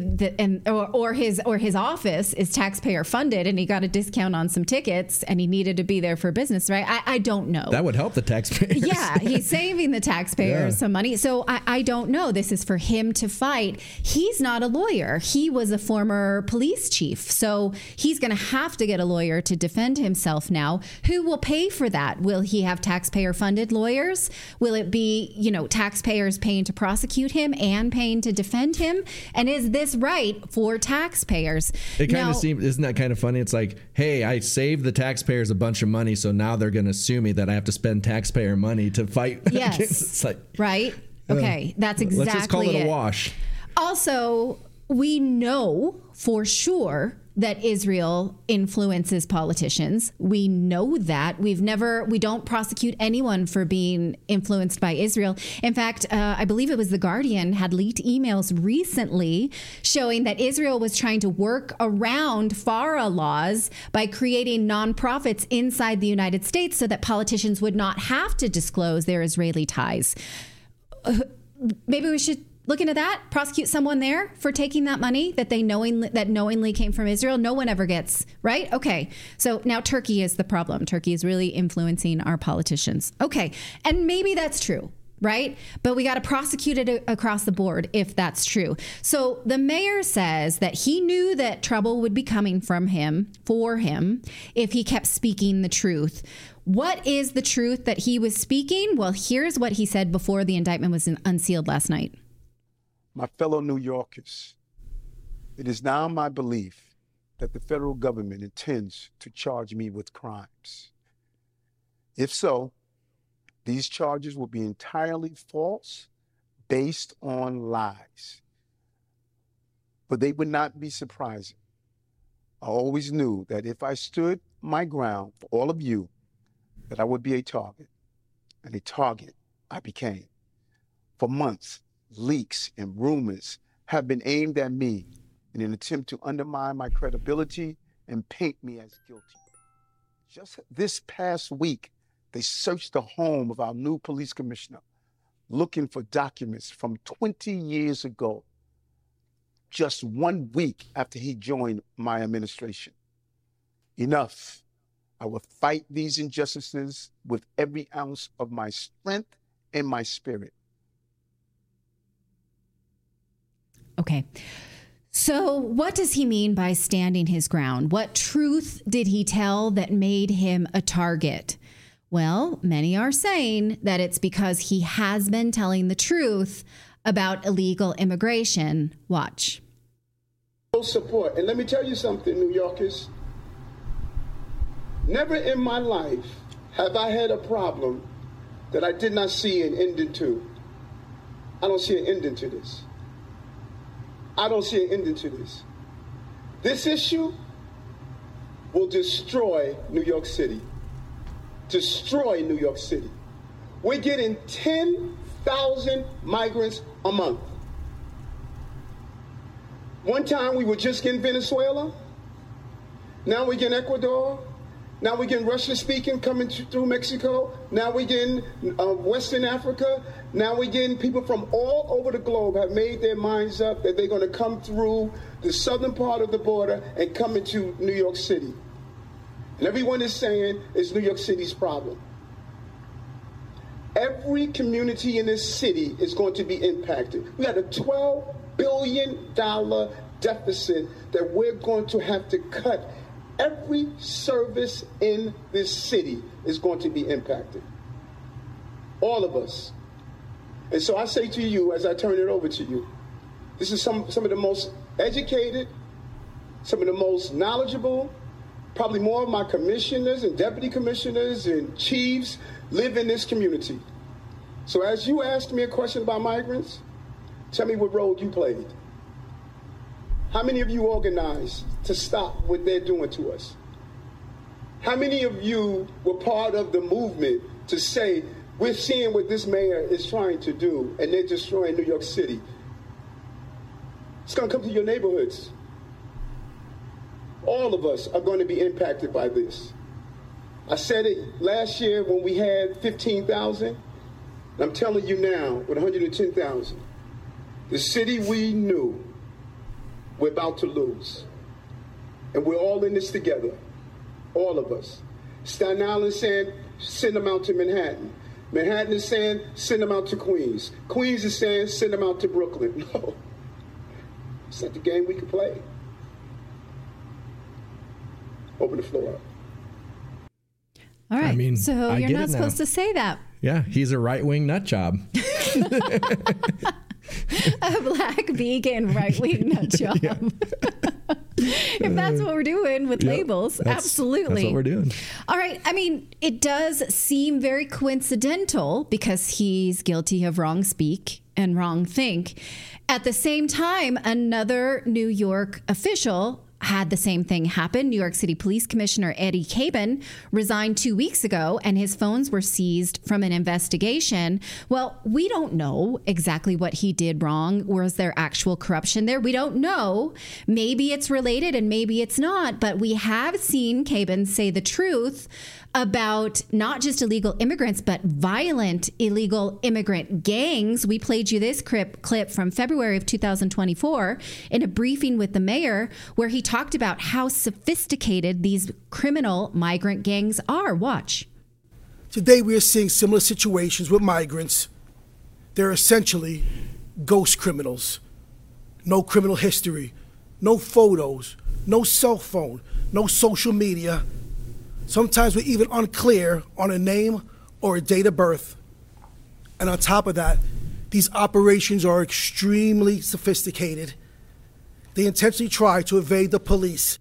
or his office is taxpayer funded and he got a discount on some tickets and he needed to be there for business, right? I don't know. That would help the taxpayers. Yeah, he's saving the taxpayers some money. So I don't know. This is for him to fight. He's not a lawyer. He was a former police chief. So he's going to have to get a lawyer to defend himself now. Who will pay for that? Will he have taxpayer funded lawyers? Will it be, taxpayers paying to prosecute him and paying to defend him? And is this right for taxpayers? It kind of seems, isn't that kind of funny? It's like, hey, I saved the taxpayers a bunch of money, so now they're going to sue me that I have to spend taxpayer money to fight. Yes. It's like, right? Okay, that's exactly let's just call it a wash. Also, we know for sure that Israel influences politicians. We know that. We don't prosecute anyone for being influenced by Israel. In fact, I believe it was The Guardian had leaked emails recently showing that Israel was trying to work around FARA laws by creating nonprofits inside the United States so that politicians would not have to disclose their Israeli ties. Maybe we should look into that, prosecute someone there for taking that money that knowingly came from Israel. No one ever gets, right? Okay. So now Turkey is the problem. Turkey is really influencing our politicians. Okay. And maybe that's true, right? But we got to prosecute it across the board if that's true. So the mayor says that he knew that trouble would be coming for him, if he kept speaking the truth. What is the truth that he was speaking? Well, here's what he said before the indictment was unsealed last night. My fellow New Yorkers, it is now my belief that the federal government intends to charge me with crimes. If so, these charges will be entirely false, based on lies. But they would not be surprising. I always knew that if I stood my ground for all of you, that I would be a target, and a target I became. For months, leaks and rumors have been aimed at me in an attempt to undermine my credibility and paint me as guilty. Just this past week, they searched the home of our new police commissioner, looking for documents from 20 years ago, just 1 week after he joined my administration. Enough. I will fight these injustices with every ounce of my strength and my spirit. Okay. So what does he mean by standing his ground? What truth did he tell that made him a target? Well, many are saying that it's because he has been telling the truth about illegal immigration. Watch. Support. And let me tell you something, New Yorkers. Never in my life have I had a problem that I did not see an ending to. I don't see an ending to this. I don't see an ending to this. This issue will destroy New York City. Destroy New York City. We're getting 10,000 migrants a month. One time we were just getting Venezuela. Now we're getting Ecuador. Now we're getting Russian-speaking coming through Mexico. Now we're getting Western Africa. Now we're getting people from all over the globe have made their minds up that they're going to come through the southern part of the border and come into New York City. And everyone is saying it's New York City's problem. Every community in this city is going to be impacted. We had a $12 billion deficit that we're going to have to cut. Every service in this city is going to be impacted. All of us. And so I say to you, as I turn it over to you, this is some of the most educated, some of the most knowledgeable, probably more of my commissioners and deputy commissioners and chiefs live in this community. So as you ask me a question about migrants, tell me what role you played. How many of you organized to stop what they're doing to us? How many of you were part of the movement to say, we're seeing what this mayor is trying to do, and they're destroying New York City? It's going to come to your neighborhoods. All of us are going to be impacted by this. I said it last year when we had 15,000, and I'm telling you now with 110,000. The city we knew we're about to lose. And we're all in this together. All of us. Staten Island is saying, send them out to Manhattan. Manhattan is saying, send them out to Queens. Queens is saying, send them out to Brooklyn. No. It's not the game we can play. Open the floor up. All right. I mean, so you're not supposed to say that. Yeah, he's a right-wing nut job. A black vegan right-wing nut job. Yeah. If that's what we're doing with labels, absolutely. That's what we're doing. All right. I mean, it does seem very coincidental because he's guilty of wrong speak and wrong think. At the same time, another New York official had the same thing happen. New York City Police Commissioner Eddie Caban resigned 2 weeks ago, and his phones were seized from an investigation. Well, we don't know exactly what he did wrong. Was there actual corruption there? We don't know. Maybe it's related and maybe it's not, but we have seen Caban say the truth about not just illegal immigrants, but violent illegal immigrant gangs. We played you this clip from February of 2024 in a briefing with the mayor, where he talked about how sophisticated these criminal migrant gangs are. Watch. Today we are seeing similar situations with migrants. They're essentially ghost criminals. No criminal history, no photos, no cell phone, no social media. Sometimes we're even unclear on a name or a date of birth. And on top of that, these operations are extremely sophisticated. They intentionally try to evade the police.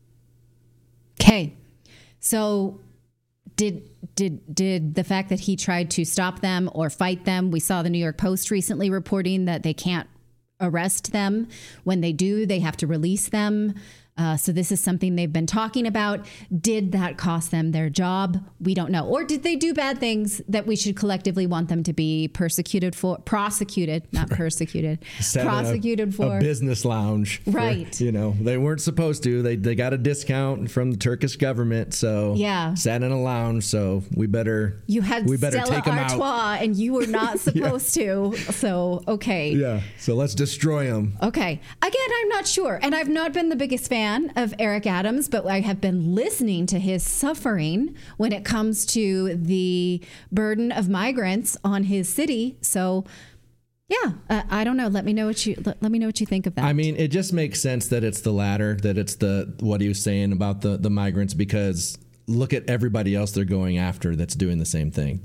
Okay. So did the fact that he tried to stop them or fight them, we saw the New York Post recently reporting that they can't arrest them. When they do, they have to release them. So this is something they've been talking about. Did that cost them their job? We don't know. Or did they do bad things that we should collectively want them to be prosecuted, not persecuted, prosecuted for? A business lounge. Right. They weren't supposed to. They got a discount from the Turkish government. So sat in a lounge. So we better Stella take them out. Artois, and you were not supposed to. So, okay. Yeah. So let's destroy them. Okay. Again, I'm not sure. And I've not been the biggest fan of Eric Adams, but I have been listening to his suffering when it comes to the burden of migrants on his city. So, yeah, I don't know. Let me know what you think of that. I mean, it just makes sense that it's the latter, that it's what he was saying about the migrants, because look at everybody else they're going after that's doing the same thing.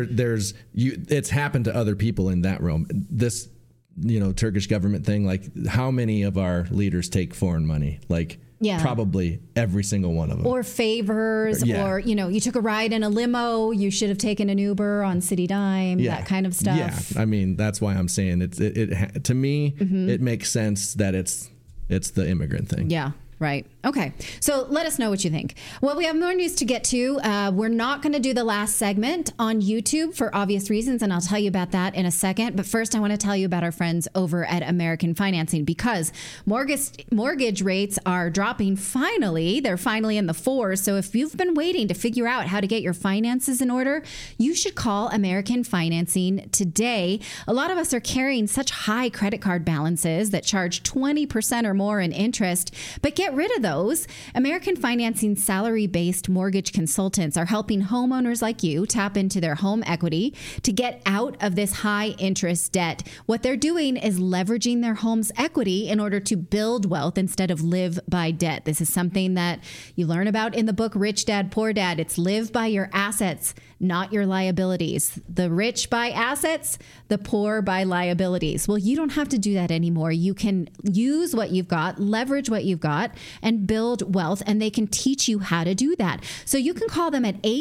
It's happened to other people in that realm. This Turkish government thing, like how many of our leaders take foreign money? Probably every single one of them. Or favors, or, you took a ride in a limo, you should have taken an Uber on City Dime, that kind of stuff. Yeah, I mean, that's why I'm saying it to me, it makes sense that it's the immigrant thing. Yeah. Right. Okay. So let us know what you think. Well, we have more news to get to. We're not going to do the last segment on YouTube for obvious reasons, and I'll tell you about that in a second. But first, I want to tell you about our friends over at American Financing, because mortgage rates are dropping finally. They're finally in the 4s. So if you've been waiting to figure out how to get your finances in order, you should call American Financing today. A lot of us are carrying such high credit card balances that charge 20% or more in interest, but get rid of those. American Financing salary-based mortgage consultants are helping homeowners like you tap into their home equity to get out of this high interest debt. What they're doing is leveraging their home's equity in order to build wealth instead of live by debt. This is something that you learn about in the book Rich Dad, Poor Dad. It's live by your assets, not your liabilities. The rich buy assets, the poor buy liabilities. Well, you don't have to do that anymore. You can use what you've got, leverage what you've got, and build wealth, and they can teach you how to do that. So you can call them at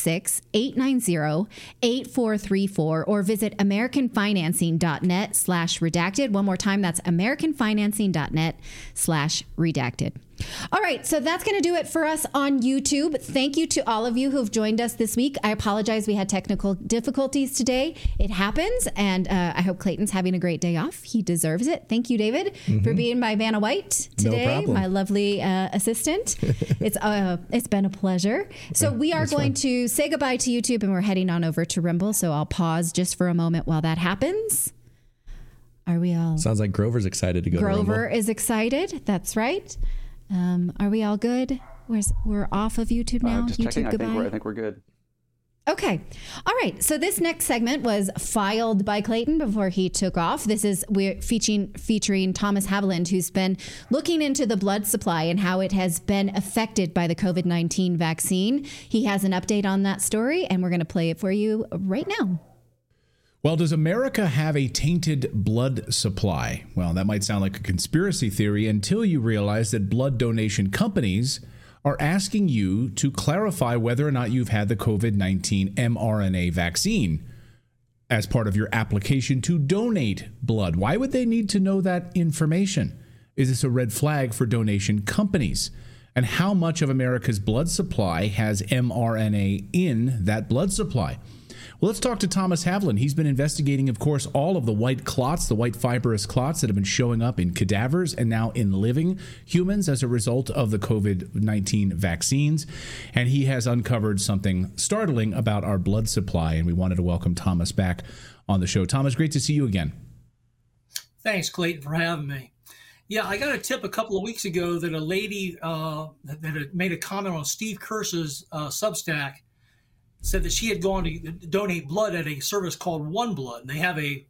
866-890-8434 or visit AmericanFinancing.net/redacted. One more time, that's AmericanFinancing.net/redacted. All right, so that's going to do it for us on YouTube. Thank you to all of you who've joined us this week. I apologize we had technical difficulties today. It happens, and I hope Clayton's having a great day off. He deserves it. Thank you, David, for being my Vanna White today, my lovely assistant. It's been a pleasure. So we are going to say goodbye to YouTube, and we're heading on over to Rimble, so I'll pause just for a moment while that happens. Are we all... Sounds like Grover's excited to go to Rimble. Grover is excited. That's right. Are we all good? We're off of YouTube now? Just YouTube, checking. goodbye? I think we're good. Okay. All right. So this next segment was filed by Clayton before he took off. We're featuring Thomas Haviland, who's been looking into the blood supply and how it has been affected by the COVID-19 vaccine. He has an update on that story, and we're going to play it for you right now. Well, does America have a tainted blood supply? Well, that might sound like a conspiracy theory until you realize that blood donation companies are asking you to clarify whether or not you've had the COVID-19 mRNA vaccine as part of your application to donate blood. Why would they need to know that information? Is this a red flag for donation companies? And how much of America's blood supply has mRNA in that blood supply? Well, let's talk to Thomas Haviland. He's been investigating, of course, all of the white clots, the white fibrous clots that have been showing up in cadavers and now in living humans as a result of the COVID-19 vaccines. And he has uncovered something startling about our blood supply. And we wanted to welcome Thomas back on the show. Thomas, great to see you again. Thanks, Clayton, for having me. Yeah, I got a tip a couple of weeks ago that a lady that had made a comment on Steve Kurse's Substack said that she had gone to donate blood at a service called One Blood. And they have a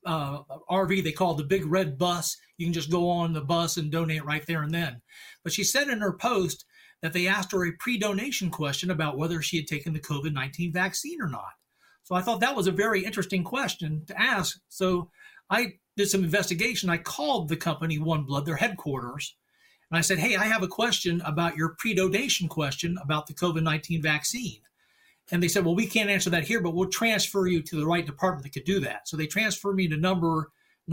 RV they call the Big Red Bus. You can just go on the bus and donate right there and then. But she said in her post that they asked her a pre-donation question about whether she had taken the COVID-19 vaccine or not. So I thought that was a very interesting question to ask. So I did some investigation. I called the company One Blood, their headquarters, and I said, hey, I have a question about your pre-donation question about the COVID-19 vaccine. And they said, well, we can't answer that here, but we'll transfer you to the right department that could do that. So they transferred me to number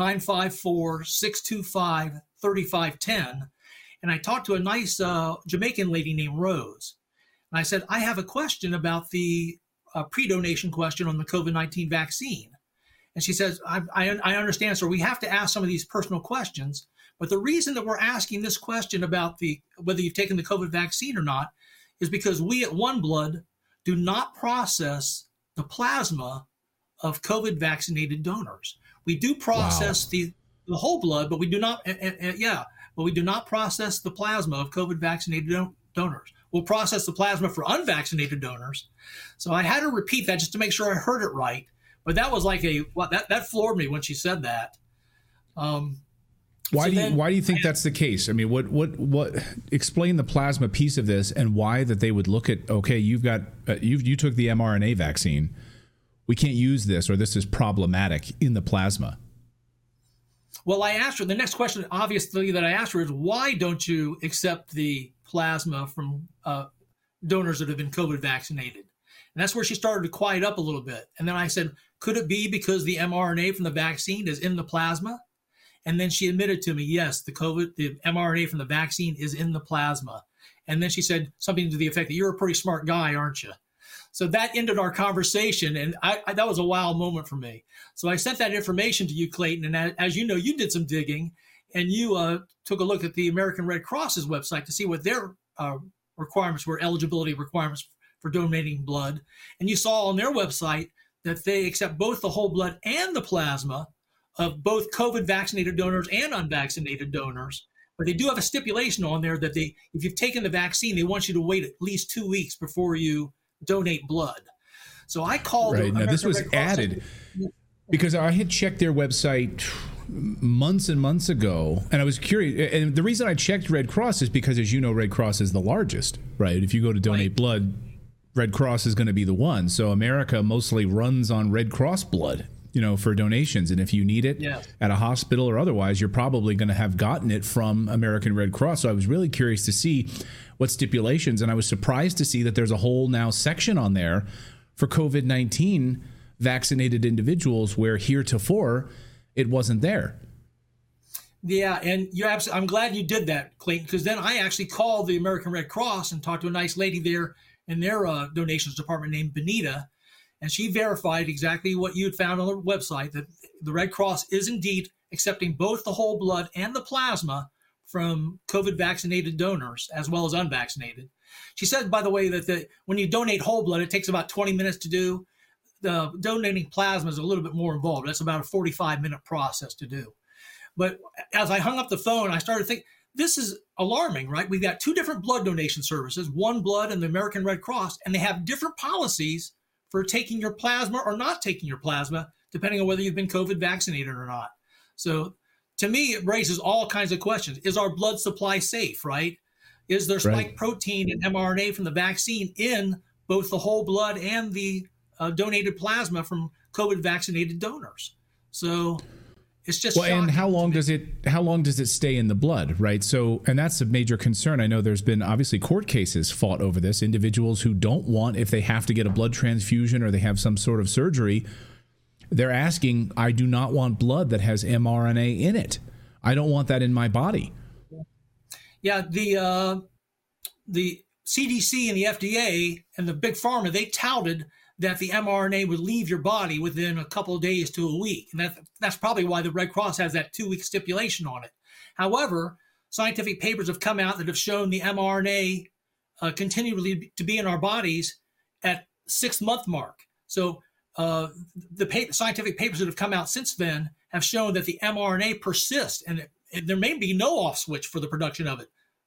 954-625-3510. And I talked to a nice Jamaican lady named Rose. And I said, I have a question about the pre-donation question on the COVID-19 vaccine. And she says, I understand, sir. We have to ask some of these personal questions. But the reason that we're asking this question about whether you've taken the COVID vaccine or not is because we at One Blood do not process the plasma of COVID vaccinated donors. We do process the whole blood, but we do not, but we do not process the plasma of COVID vaccinated donors. We'll process the plasma for unvaccinated donors. So I had to repeat that just to make sure I heard it right. But that was like that floored me when she said that. Why do you think that's the case? I mean, what explain the plasma piece of this and why that they would look at, okay, you took the mRNA vaccine. We can't use this, or this is problematic in the plasma. Well, I asked her, the next question obviously that I asked her is, why don't you accept the plasma from donors that have been COVID vaccinated? And that's where she started to quiet up a little bit. And then I said, could it be because the mRNA from the vaccine is in the plasma? And then she admitted to me, yes, the mRNA from the vaccine is in the plasma. And then she said something to the effect that you're a pretty smart guy, aren't you? So that ended our conversation. And that was a wild moment for me. So I sent that information to you, Clayton. And as you know, you did some digging and you took a look at the American Red Cross's website to see what their requirements were, eligibility requirements for donating blood. And you saw on their website that they accept both the whole blood and the plasma of both COVID vaccinated donors and unvaccinated donors. But they do have a stipulation on there that if you've taken the vaccine, they want you to wait at least 2 weeks before you donate blood. So I called. Right. Now, this was added because I had checked their website months and months ago, and I was curious. And the reason I checked Red Cross is because, as you know, Red Cross is the largest, right? If you go to donate blood, Red Cross is going to be the one. So America mostly runs on Red Cross blood, for donations. And if you need it at a hospital or otherwise, you're probably going to have gotten it from American Red Cross. So I was really curious to see what stipulations, and I was surprised to see that there's a whole now section on there for COVID-19 vaccinated individuals where heretofore it wasn't there. Yeah, and I'm glad you did that, Clayton, because then I actually called the American Red Cross and talked to a nice lady there in their donations department named Benita, and she verified exactly what you had found on the website, that the Red Cross is indeed accepting both the whole blood and the plasma from COVID vaccinated donors as well as unvaccinated. She said, by the way, that when you donate whole blood, it takes about 20 minutes to do. The donating plasma is a little bit more involved. That's about a 45-minute process to do. But as I hung up the phone, I started thinking, this is alarming, right? We've got two different blood donation services, One Blood and the American Red Cross, and they have different policies for taking your plasma or not taking your plasma, depending on whether you've been COVID vaccinated or not. So to me, it raises all kinds of questions. Is our blood supply safe, right? Is there spike protein and mRNA from the vaccine in both the whole blood and the donated plasma from COVID vaccinated donors? So it's just and how long does it stay in the blood, right? So, and that's a major concern. I know there's been obviously court cases fought over this. Individuals who don't want, if they have to get a blood transfusion or they have some sort of surgery, they're asking, I do not want blood that has mRNA in it. I don't want that in my body. Yeah, the CDC and the FDA and the big pharma, they touted that the mRNA would leave your body within a couple of days to a week. And that's probably why the Red Cross has that 2-week stipulation on it. However, scientific papers have come out that have shown the mRNA continually to be in our bodies at 6-month mark. So the scientific papers that have come out since then have shown that the mRNA persists, and there may be no off switch for the production of it,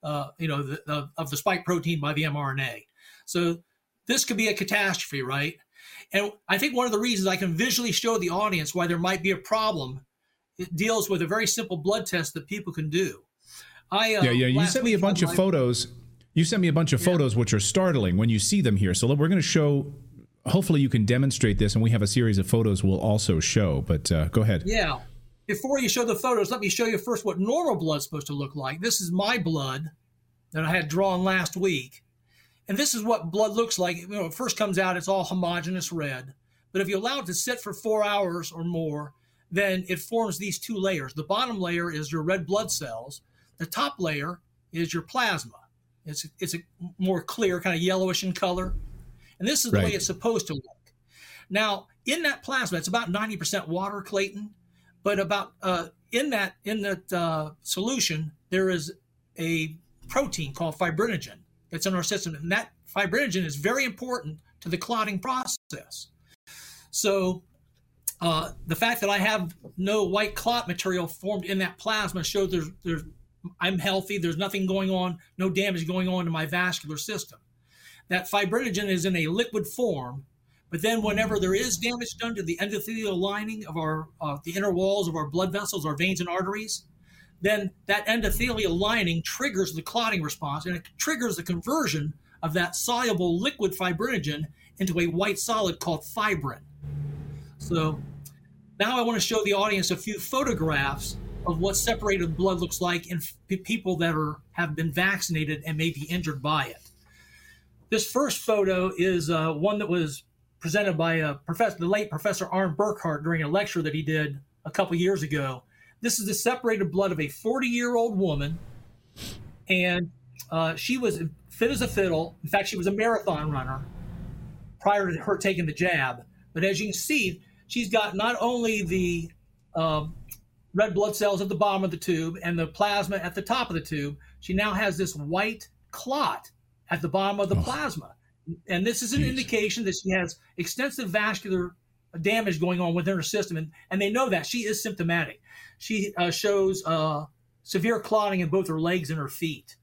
of the spike protein by the mRNA. So this could be a catastrophe, right? And I think one of the reasons I can visually show the audience why there might be a problem, it deals with a very simple blood test that people can do. You sent me a bunch of photos. You sent me a bunch of photos which are startling when you see them here. So we're going to show, hopefully you can demonstrate this, and we have a series of photos we'll also show, but go ahead. Yeah. Before you show the photos, let me show you first what normal blood's supposed to look like. This is my blood that I had drawn last week. And this is what blood looks like. It first comes out, it's all homogeneous red. But if you allow it to sit for 4 hours or more, then it forms these two layers. The bottom layer is your red blood cells. The top layer is your plasma. It's a more clear, kind of yellowish in color. And this is the way it's supposed to look. Now, in that plasma, it's about 90% water, Clayton. But about in that solution, there is a protein called fibrinogen that's in our system. And that fibrinogen is very important to the clotting process. So the fact that I have no white clot material formed in that plasma shows I'm healthy. There's nothing going on, no damage going on to my vascular system. That fibrinogen is in a liquid form, but then whenever there is damage done to the endothelial lining of the inner walls of our blood vessels, our veins and arteries, then that endothelial lining triggers the clotting response, and it triggers the conversion of that soluble liquid fibrinogen into a white solid called fibrin. So now I want to show the audience a few photographs of what separated blood looks like in people that have been vaccinated and may be injured by it. This first photo is one that was presented by the late Professor Arne Burkhardt during a lecture that he did a couple years ago. This is the separated blood of a 40-year-old woman, and she was fit as a fiddle. In fact, she was a marathon runner prior to her taking the jab. But as you can see, she's got not only the red blood cells at the bottom of the tube and the plasma at the top of the tube, she now has this white clot at the bottom of the plasma. And this is an indication that she has extensive vascular damage going on within her system. And they know that. She is symptomatic. She shows severe clotting in both her legs and her feet.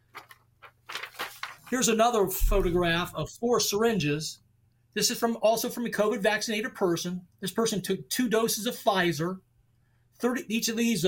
Here's another photograph of 4 syringes. This is also from a COVID vaccinated person. This person took 2 doses of Pfizer. Each of these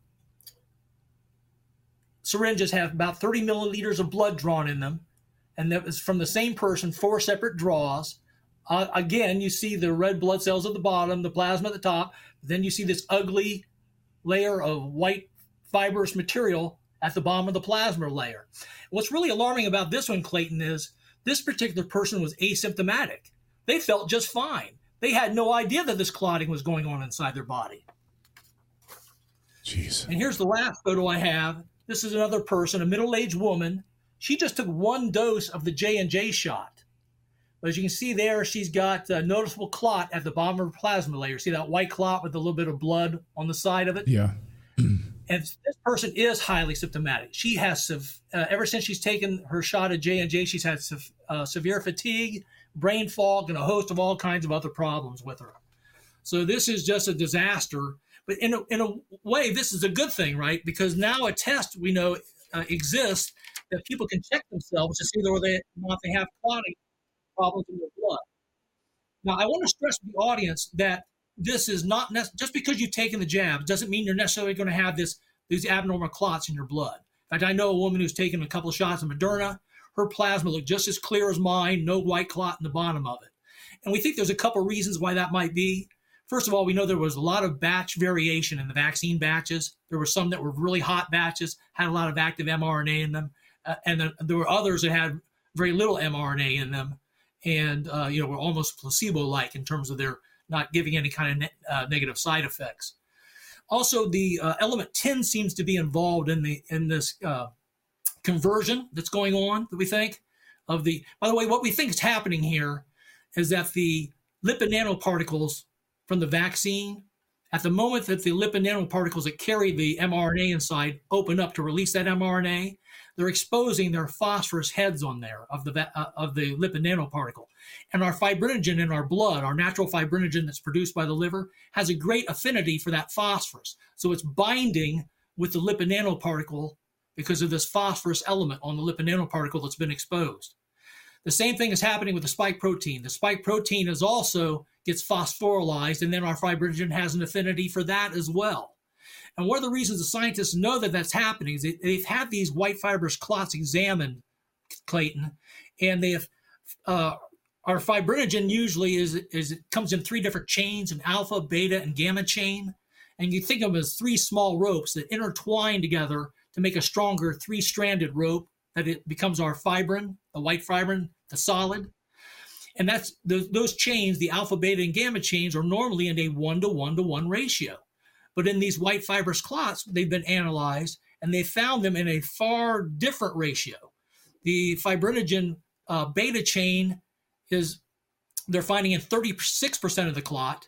syringes have about 30 milliliters of blood drawn in them. And that was from the same person, 4 separate draws. Again, you see the red blood cells at the bottom, the plasma at the top. Then you see this ugly layer of white fibrous material at the bottom of the plasma layer. What's really alarming about this one, Clayton, is this particular person was asymptomatic. They felt just fine. They had no idea that this clotting was going on inside their body. Jeez. And here's the last photo I have. This is another person, a middle-aged woman. She just took 1 dose of the J&J shot. But as you can see there, she's got a noticeable clot at the bottom of her plasma layer. See that white clot with a little bit of blood on the side of it? Yeah. And this person is highly symptomatic. She has, ever since she's taken her shot at J&J, she's had severe fatigue, brain fog, and a host of all kinds of other problems with her. So this is just a disaster. But in a way, this is a good thing, right? Because now a test we know exists that people can check themselves to see whether they have clotting problems in their blood. Now, I want to stress to the audience that this is not just because you've taken the jab doesn't mean you're necessarily going to have these abnormal clots in your blood. In fact, I know a woman who's taken a couple of shots of Moderna. Her plasma looked just as clear as mine, no white clot in the bottom of it. And we think there's a couple of reasons why that might be. First of all, we know there was a lot of batch variation in the vaccine batches. There were some that were really hot batches, had a lot of active mRNA in them, and then there were others that had very little mRNA in them, and were almost placebo-like in terms of their not giving any kind of negative side effects. Also, the element 10 seems to be involved in this conversion that's going on. That we think of the. By the way, what we think is happening here is that the lipid nanoparticles from the vaccine, at the moment that the lipid nanoparticles that carry the mRNA inside open up to release that mRNA, they're exposing their phosphorus heads on there of the lipid nanoparticle. And our fibrinogen in our blood, our natural fibrinogen that's produced by the liver, has a great affinity for that phosphorus. So it's binding with the lipid nanoparticle because of this phosphorus element on the lipid nanoparticle that's been exposed. The same thing is happening with the spike protein. The spike protein is also gets phosphorylized, and then our fibrinogen has an affinity for that as well. And one of the reasons the scientists know that that's happening is they've had these white fibrous clots examined, Clayton, and they have our fibrinogen usually it comes in 3 different chains: an alpha, beta, and gamma chain. And you think of them as 3 small ropes that intertwine together to make a stronger 3-stranded rope that it becomes our fibrin, the white fibrin, the solid. And that's those chains, the alpha, beta, and gamma chains, are normally in a 1-to-1-to-1 ratio. But in these white fibrous clots, they've been analyzed, and they found them in a far different ratio. The fibrinogen beta chain they're finding in 36% of the clot.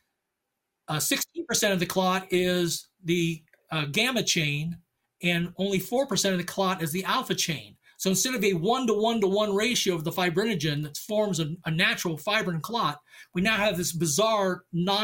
16% of the clot is the gamma chain, and only 4% of the clot is the alpha chain. So instead of a 1-to-1-to-1 ratio of the fibrinogen that forms a natural fibrin clot, we now have this bizarre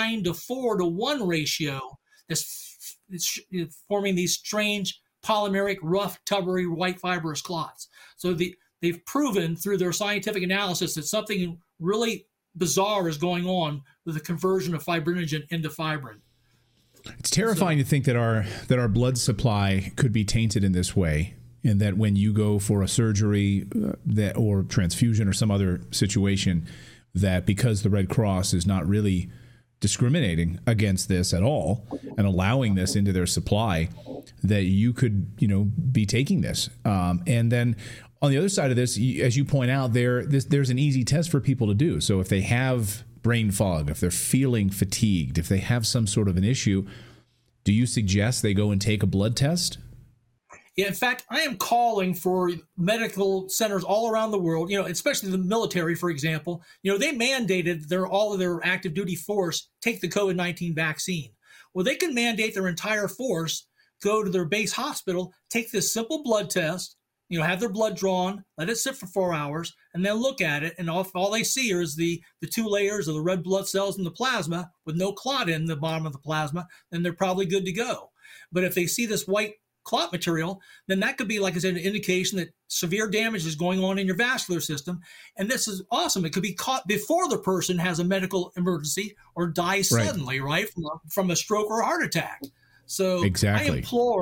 9-to-4-to-1 ratio that's forming these strange polymeric, rough, tubbery, white fibrous clots. So they've proven through their scientific analysis that something really bizarre is going on with the conversion of fibrinogen into fibrin. It's terrifying to think that our blood supply could be tainted in this way, and that when you go for a surgery or transfusion or some other situation, that because the Red Cross is not really discriminating against this at all and allowing this into their supply, that you could, be taking this. And then on the other side of this, as you point out, there's an easy test for people to do. So if they have brain fog, if they're feeling fatigued, if they have some sort of an issue, do you suggest they go and take a blood test? Yeah, in fact, I am calling for medical centers all around the world, especially the military, for example. They mandated all of their active duty force take the COVID-19 vaccine. Well, they can mandate their entire force go to their base hospital, take this simple blood test, have their blood drawn, let it sit for 4 hours, and then look at it. And all they see is the 2 layers of the red blood cells in the plasma with no clot in the bottom of the plasma, then they're probably good to go. But if they see this white clot material, then that could be, like I said, an indication that severe damage is going on in your vascular system. And this is awesome. It could be caught before the person has a medical emergency or dies suddenly, right? From a stroke or a heart attack. So exactly.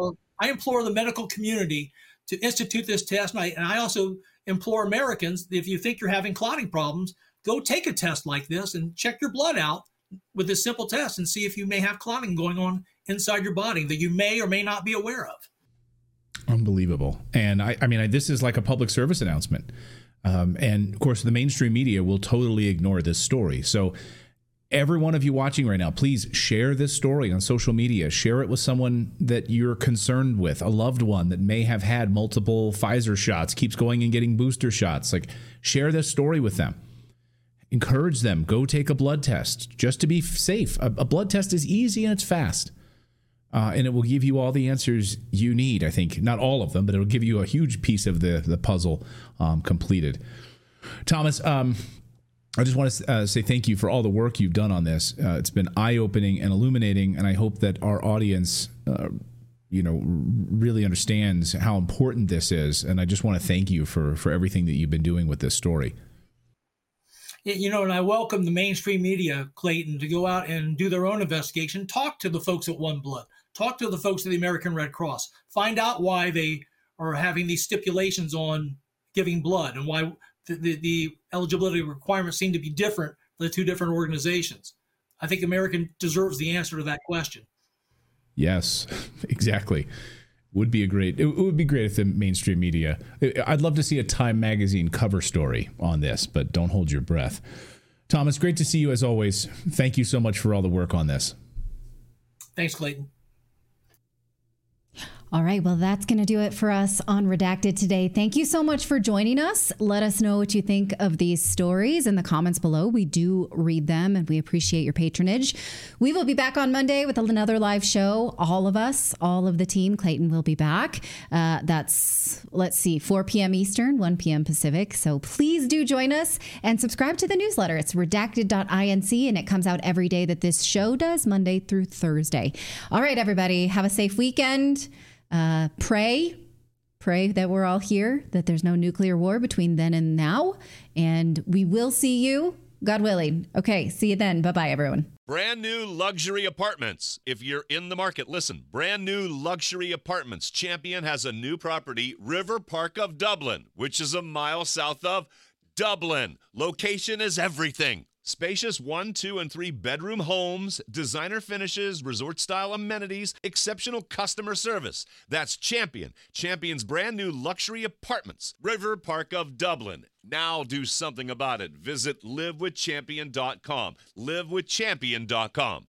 I implore the medical community to institute this test. And I also implore Americans, if you think you're having clotting problems, go take a test like this and check your blood out with this simple test and see if you may have clotting going on inside your body that you may or may not be aware of. Unbelievable. And I mean, this is like a public service announcement. And of course, the mainstream media will totally ignore this story. So every one of you watching right now, please share this story on social media. Share it with someone that you're concerned with, a loved one that may have had multiple Pfizer shots, keeps going and getting booster shots. Like, share this story with them. Encourage them. Go take a blood test just to be safe. A blood test is easy and it's fast. And it will give you all the answers you need. I think not all of them, but it'll give you a huge piece of the puzzle completed. Thomas, I just want to say thank you for all the work you've done on this. It's been eye-opening and illuminating, and I hope that our audience, really understands how important this is. And I just want to thank you for everything that you've been doing with this story. And I welcome the mainstream media, Clayton, to go out and do their own investigation. Talk to the folks at One Blood. Talk to the folks at the American Red Cross. Find out why they are having these stipulations on giving blood and why the eligibility requirements seem to be different for the two different organizations. I think American deserves the answer to that question. Yes, exactly. It would be great if the mainstream media, I'd love to see a Time magazine cover story on this, but don't hold your breath. Thomas, great to see you as always. Thank you so much for all the work on this. Thanks, Clayton. All right, well, that's going to do it for us on Redacted today. Thank you so much for joining us. Let us know what you think of these stories in the comments below. We do read them, and we appreciate your patronage. We will be back on Monday with another live show. All of us, all of the team, Clayton will be back. That's, 4 p.m. Eastern, 1 p.m. Pacific. So please do join us and subscribe to the newsletter. It's redacted.inc, and it comes out every day that this show does, Monday through Thursday. All right, everybody, have a safe weekend. Pray that we're all here, that there's no nuclear war between then and now, and we will see you, God willing. Okay, see you then. Bye-bye, everyone. Brand new luxury apartments. If you're in the market, listen. Brand new luxury apartments. Champion has a new property, River Park of Dublin, which is a mile south of Dublin. Location is everything. Spacious 1, 2, and 3 bedroom homes, designer finishes, resort-style amenities, exceptional customer service. That's Champion. Champion's brand new luxury apartments. River Park of Dublin. Now do something about it. Visit livewithchampion.com. livewithchampion.com.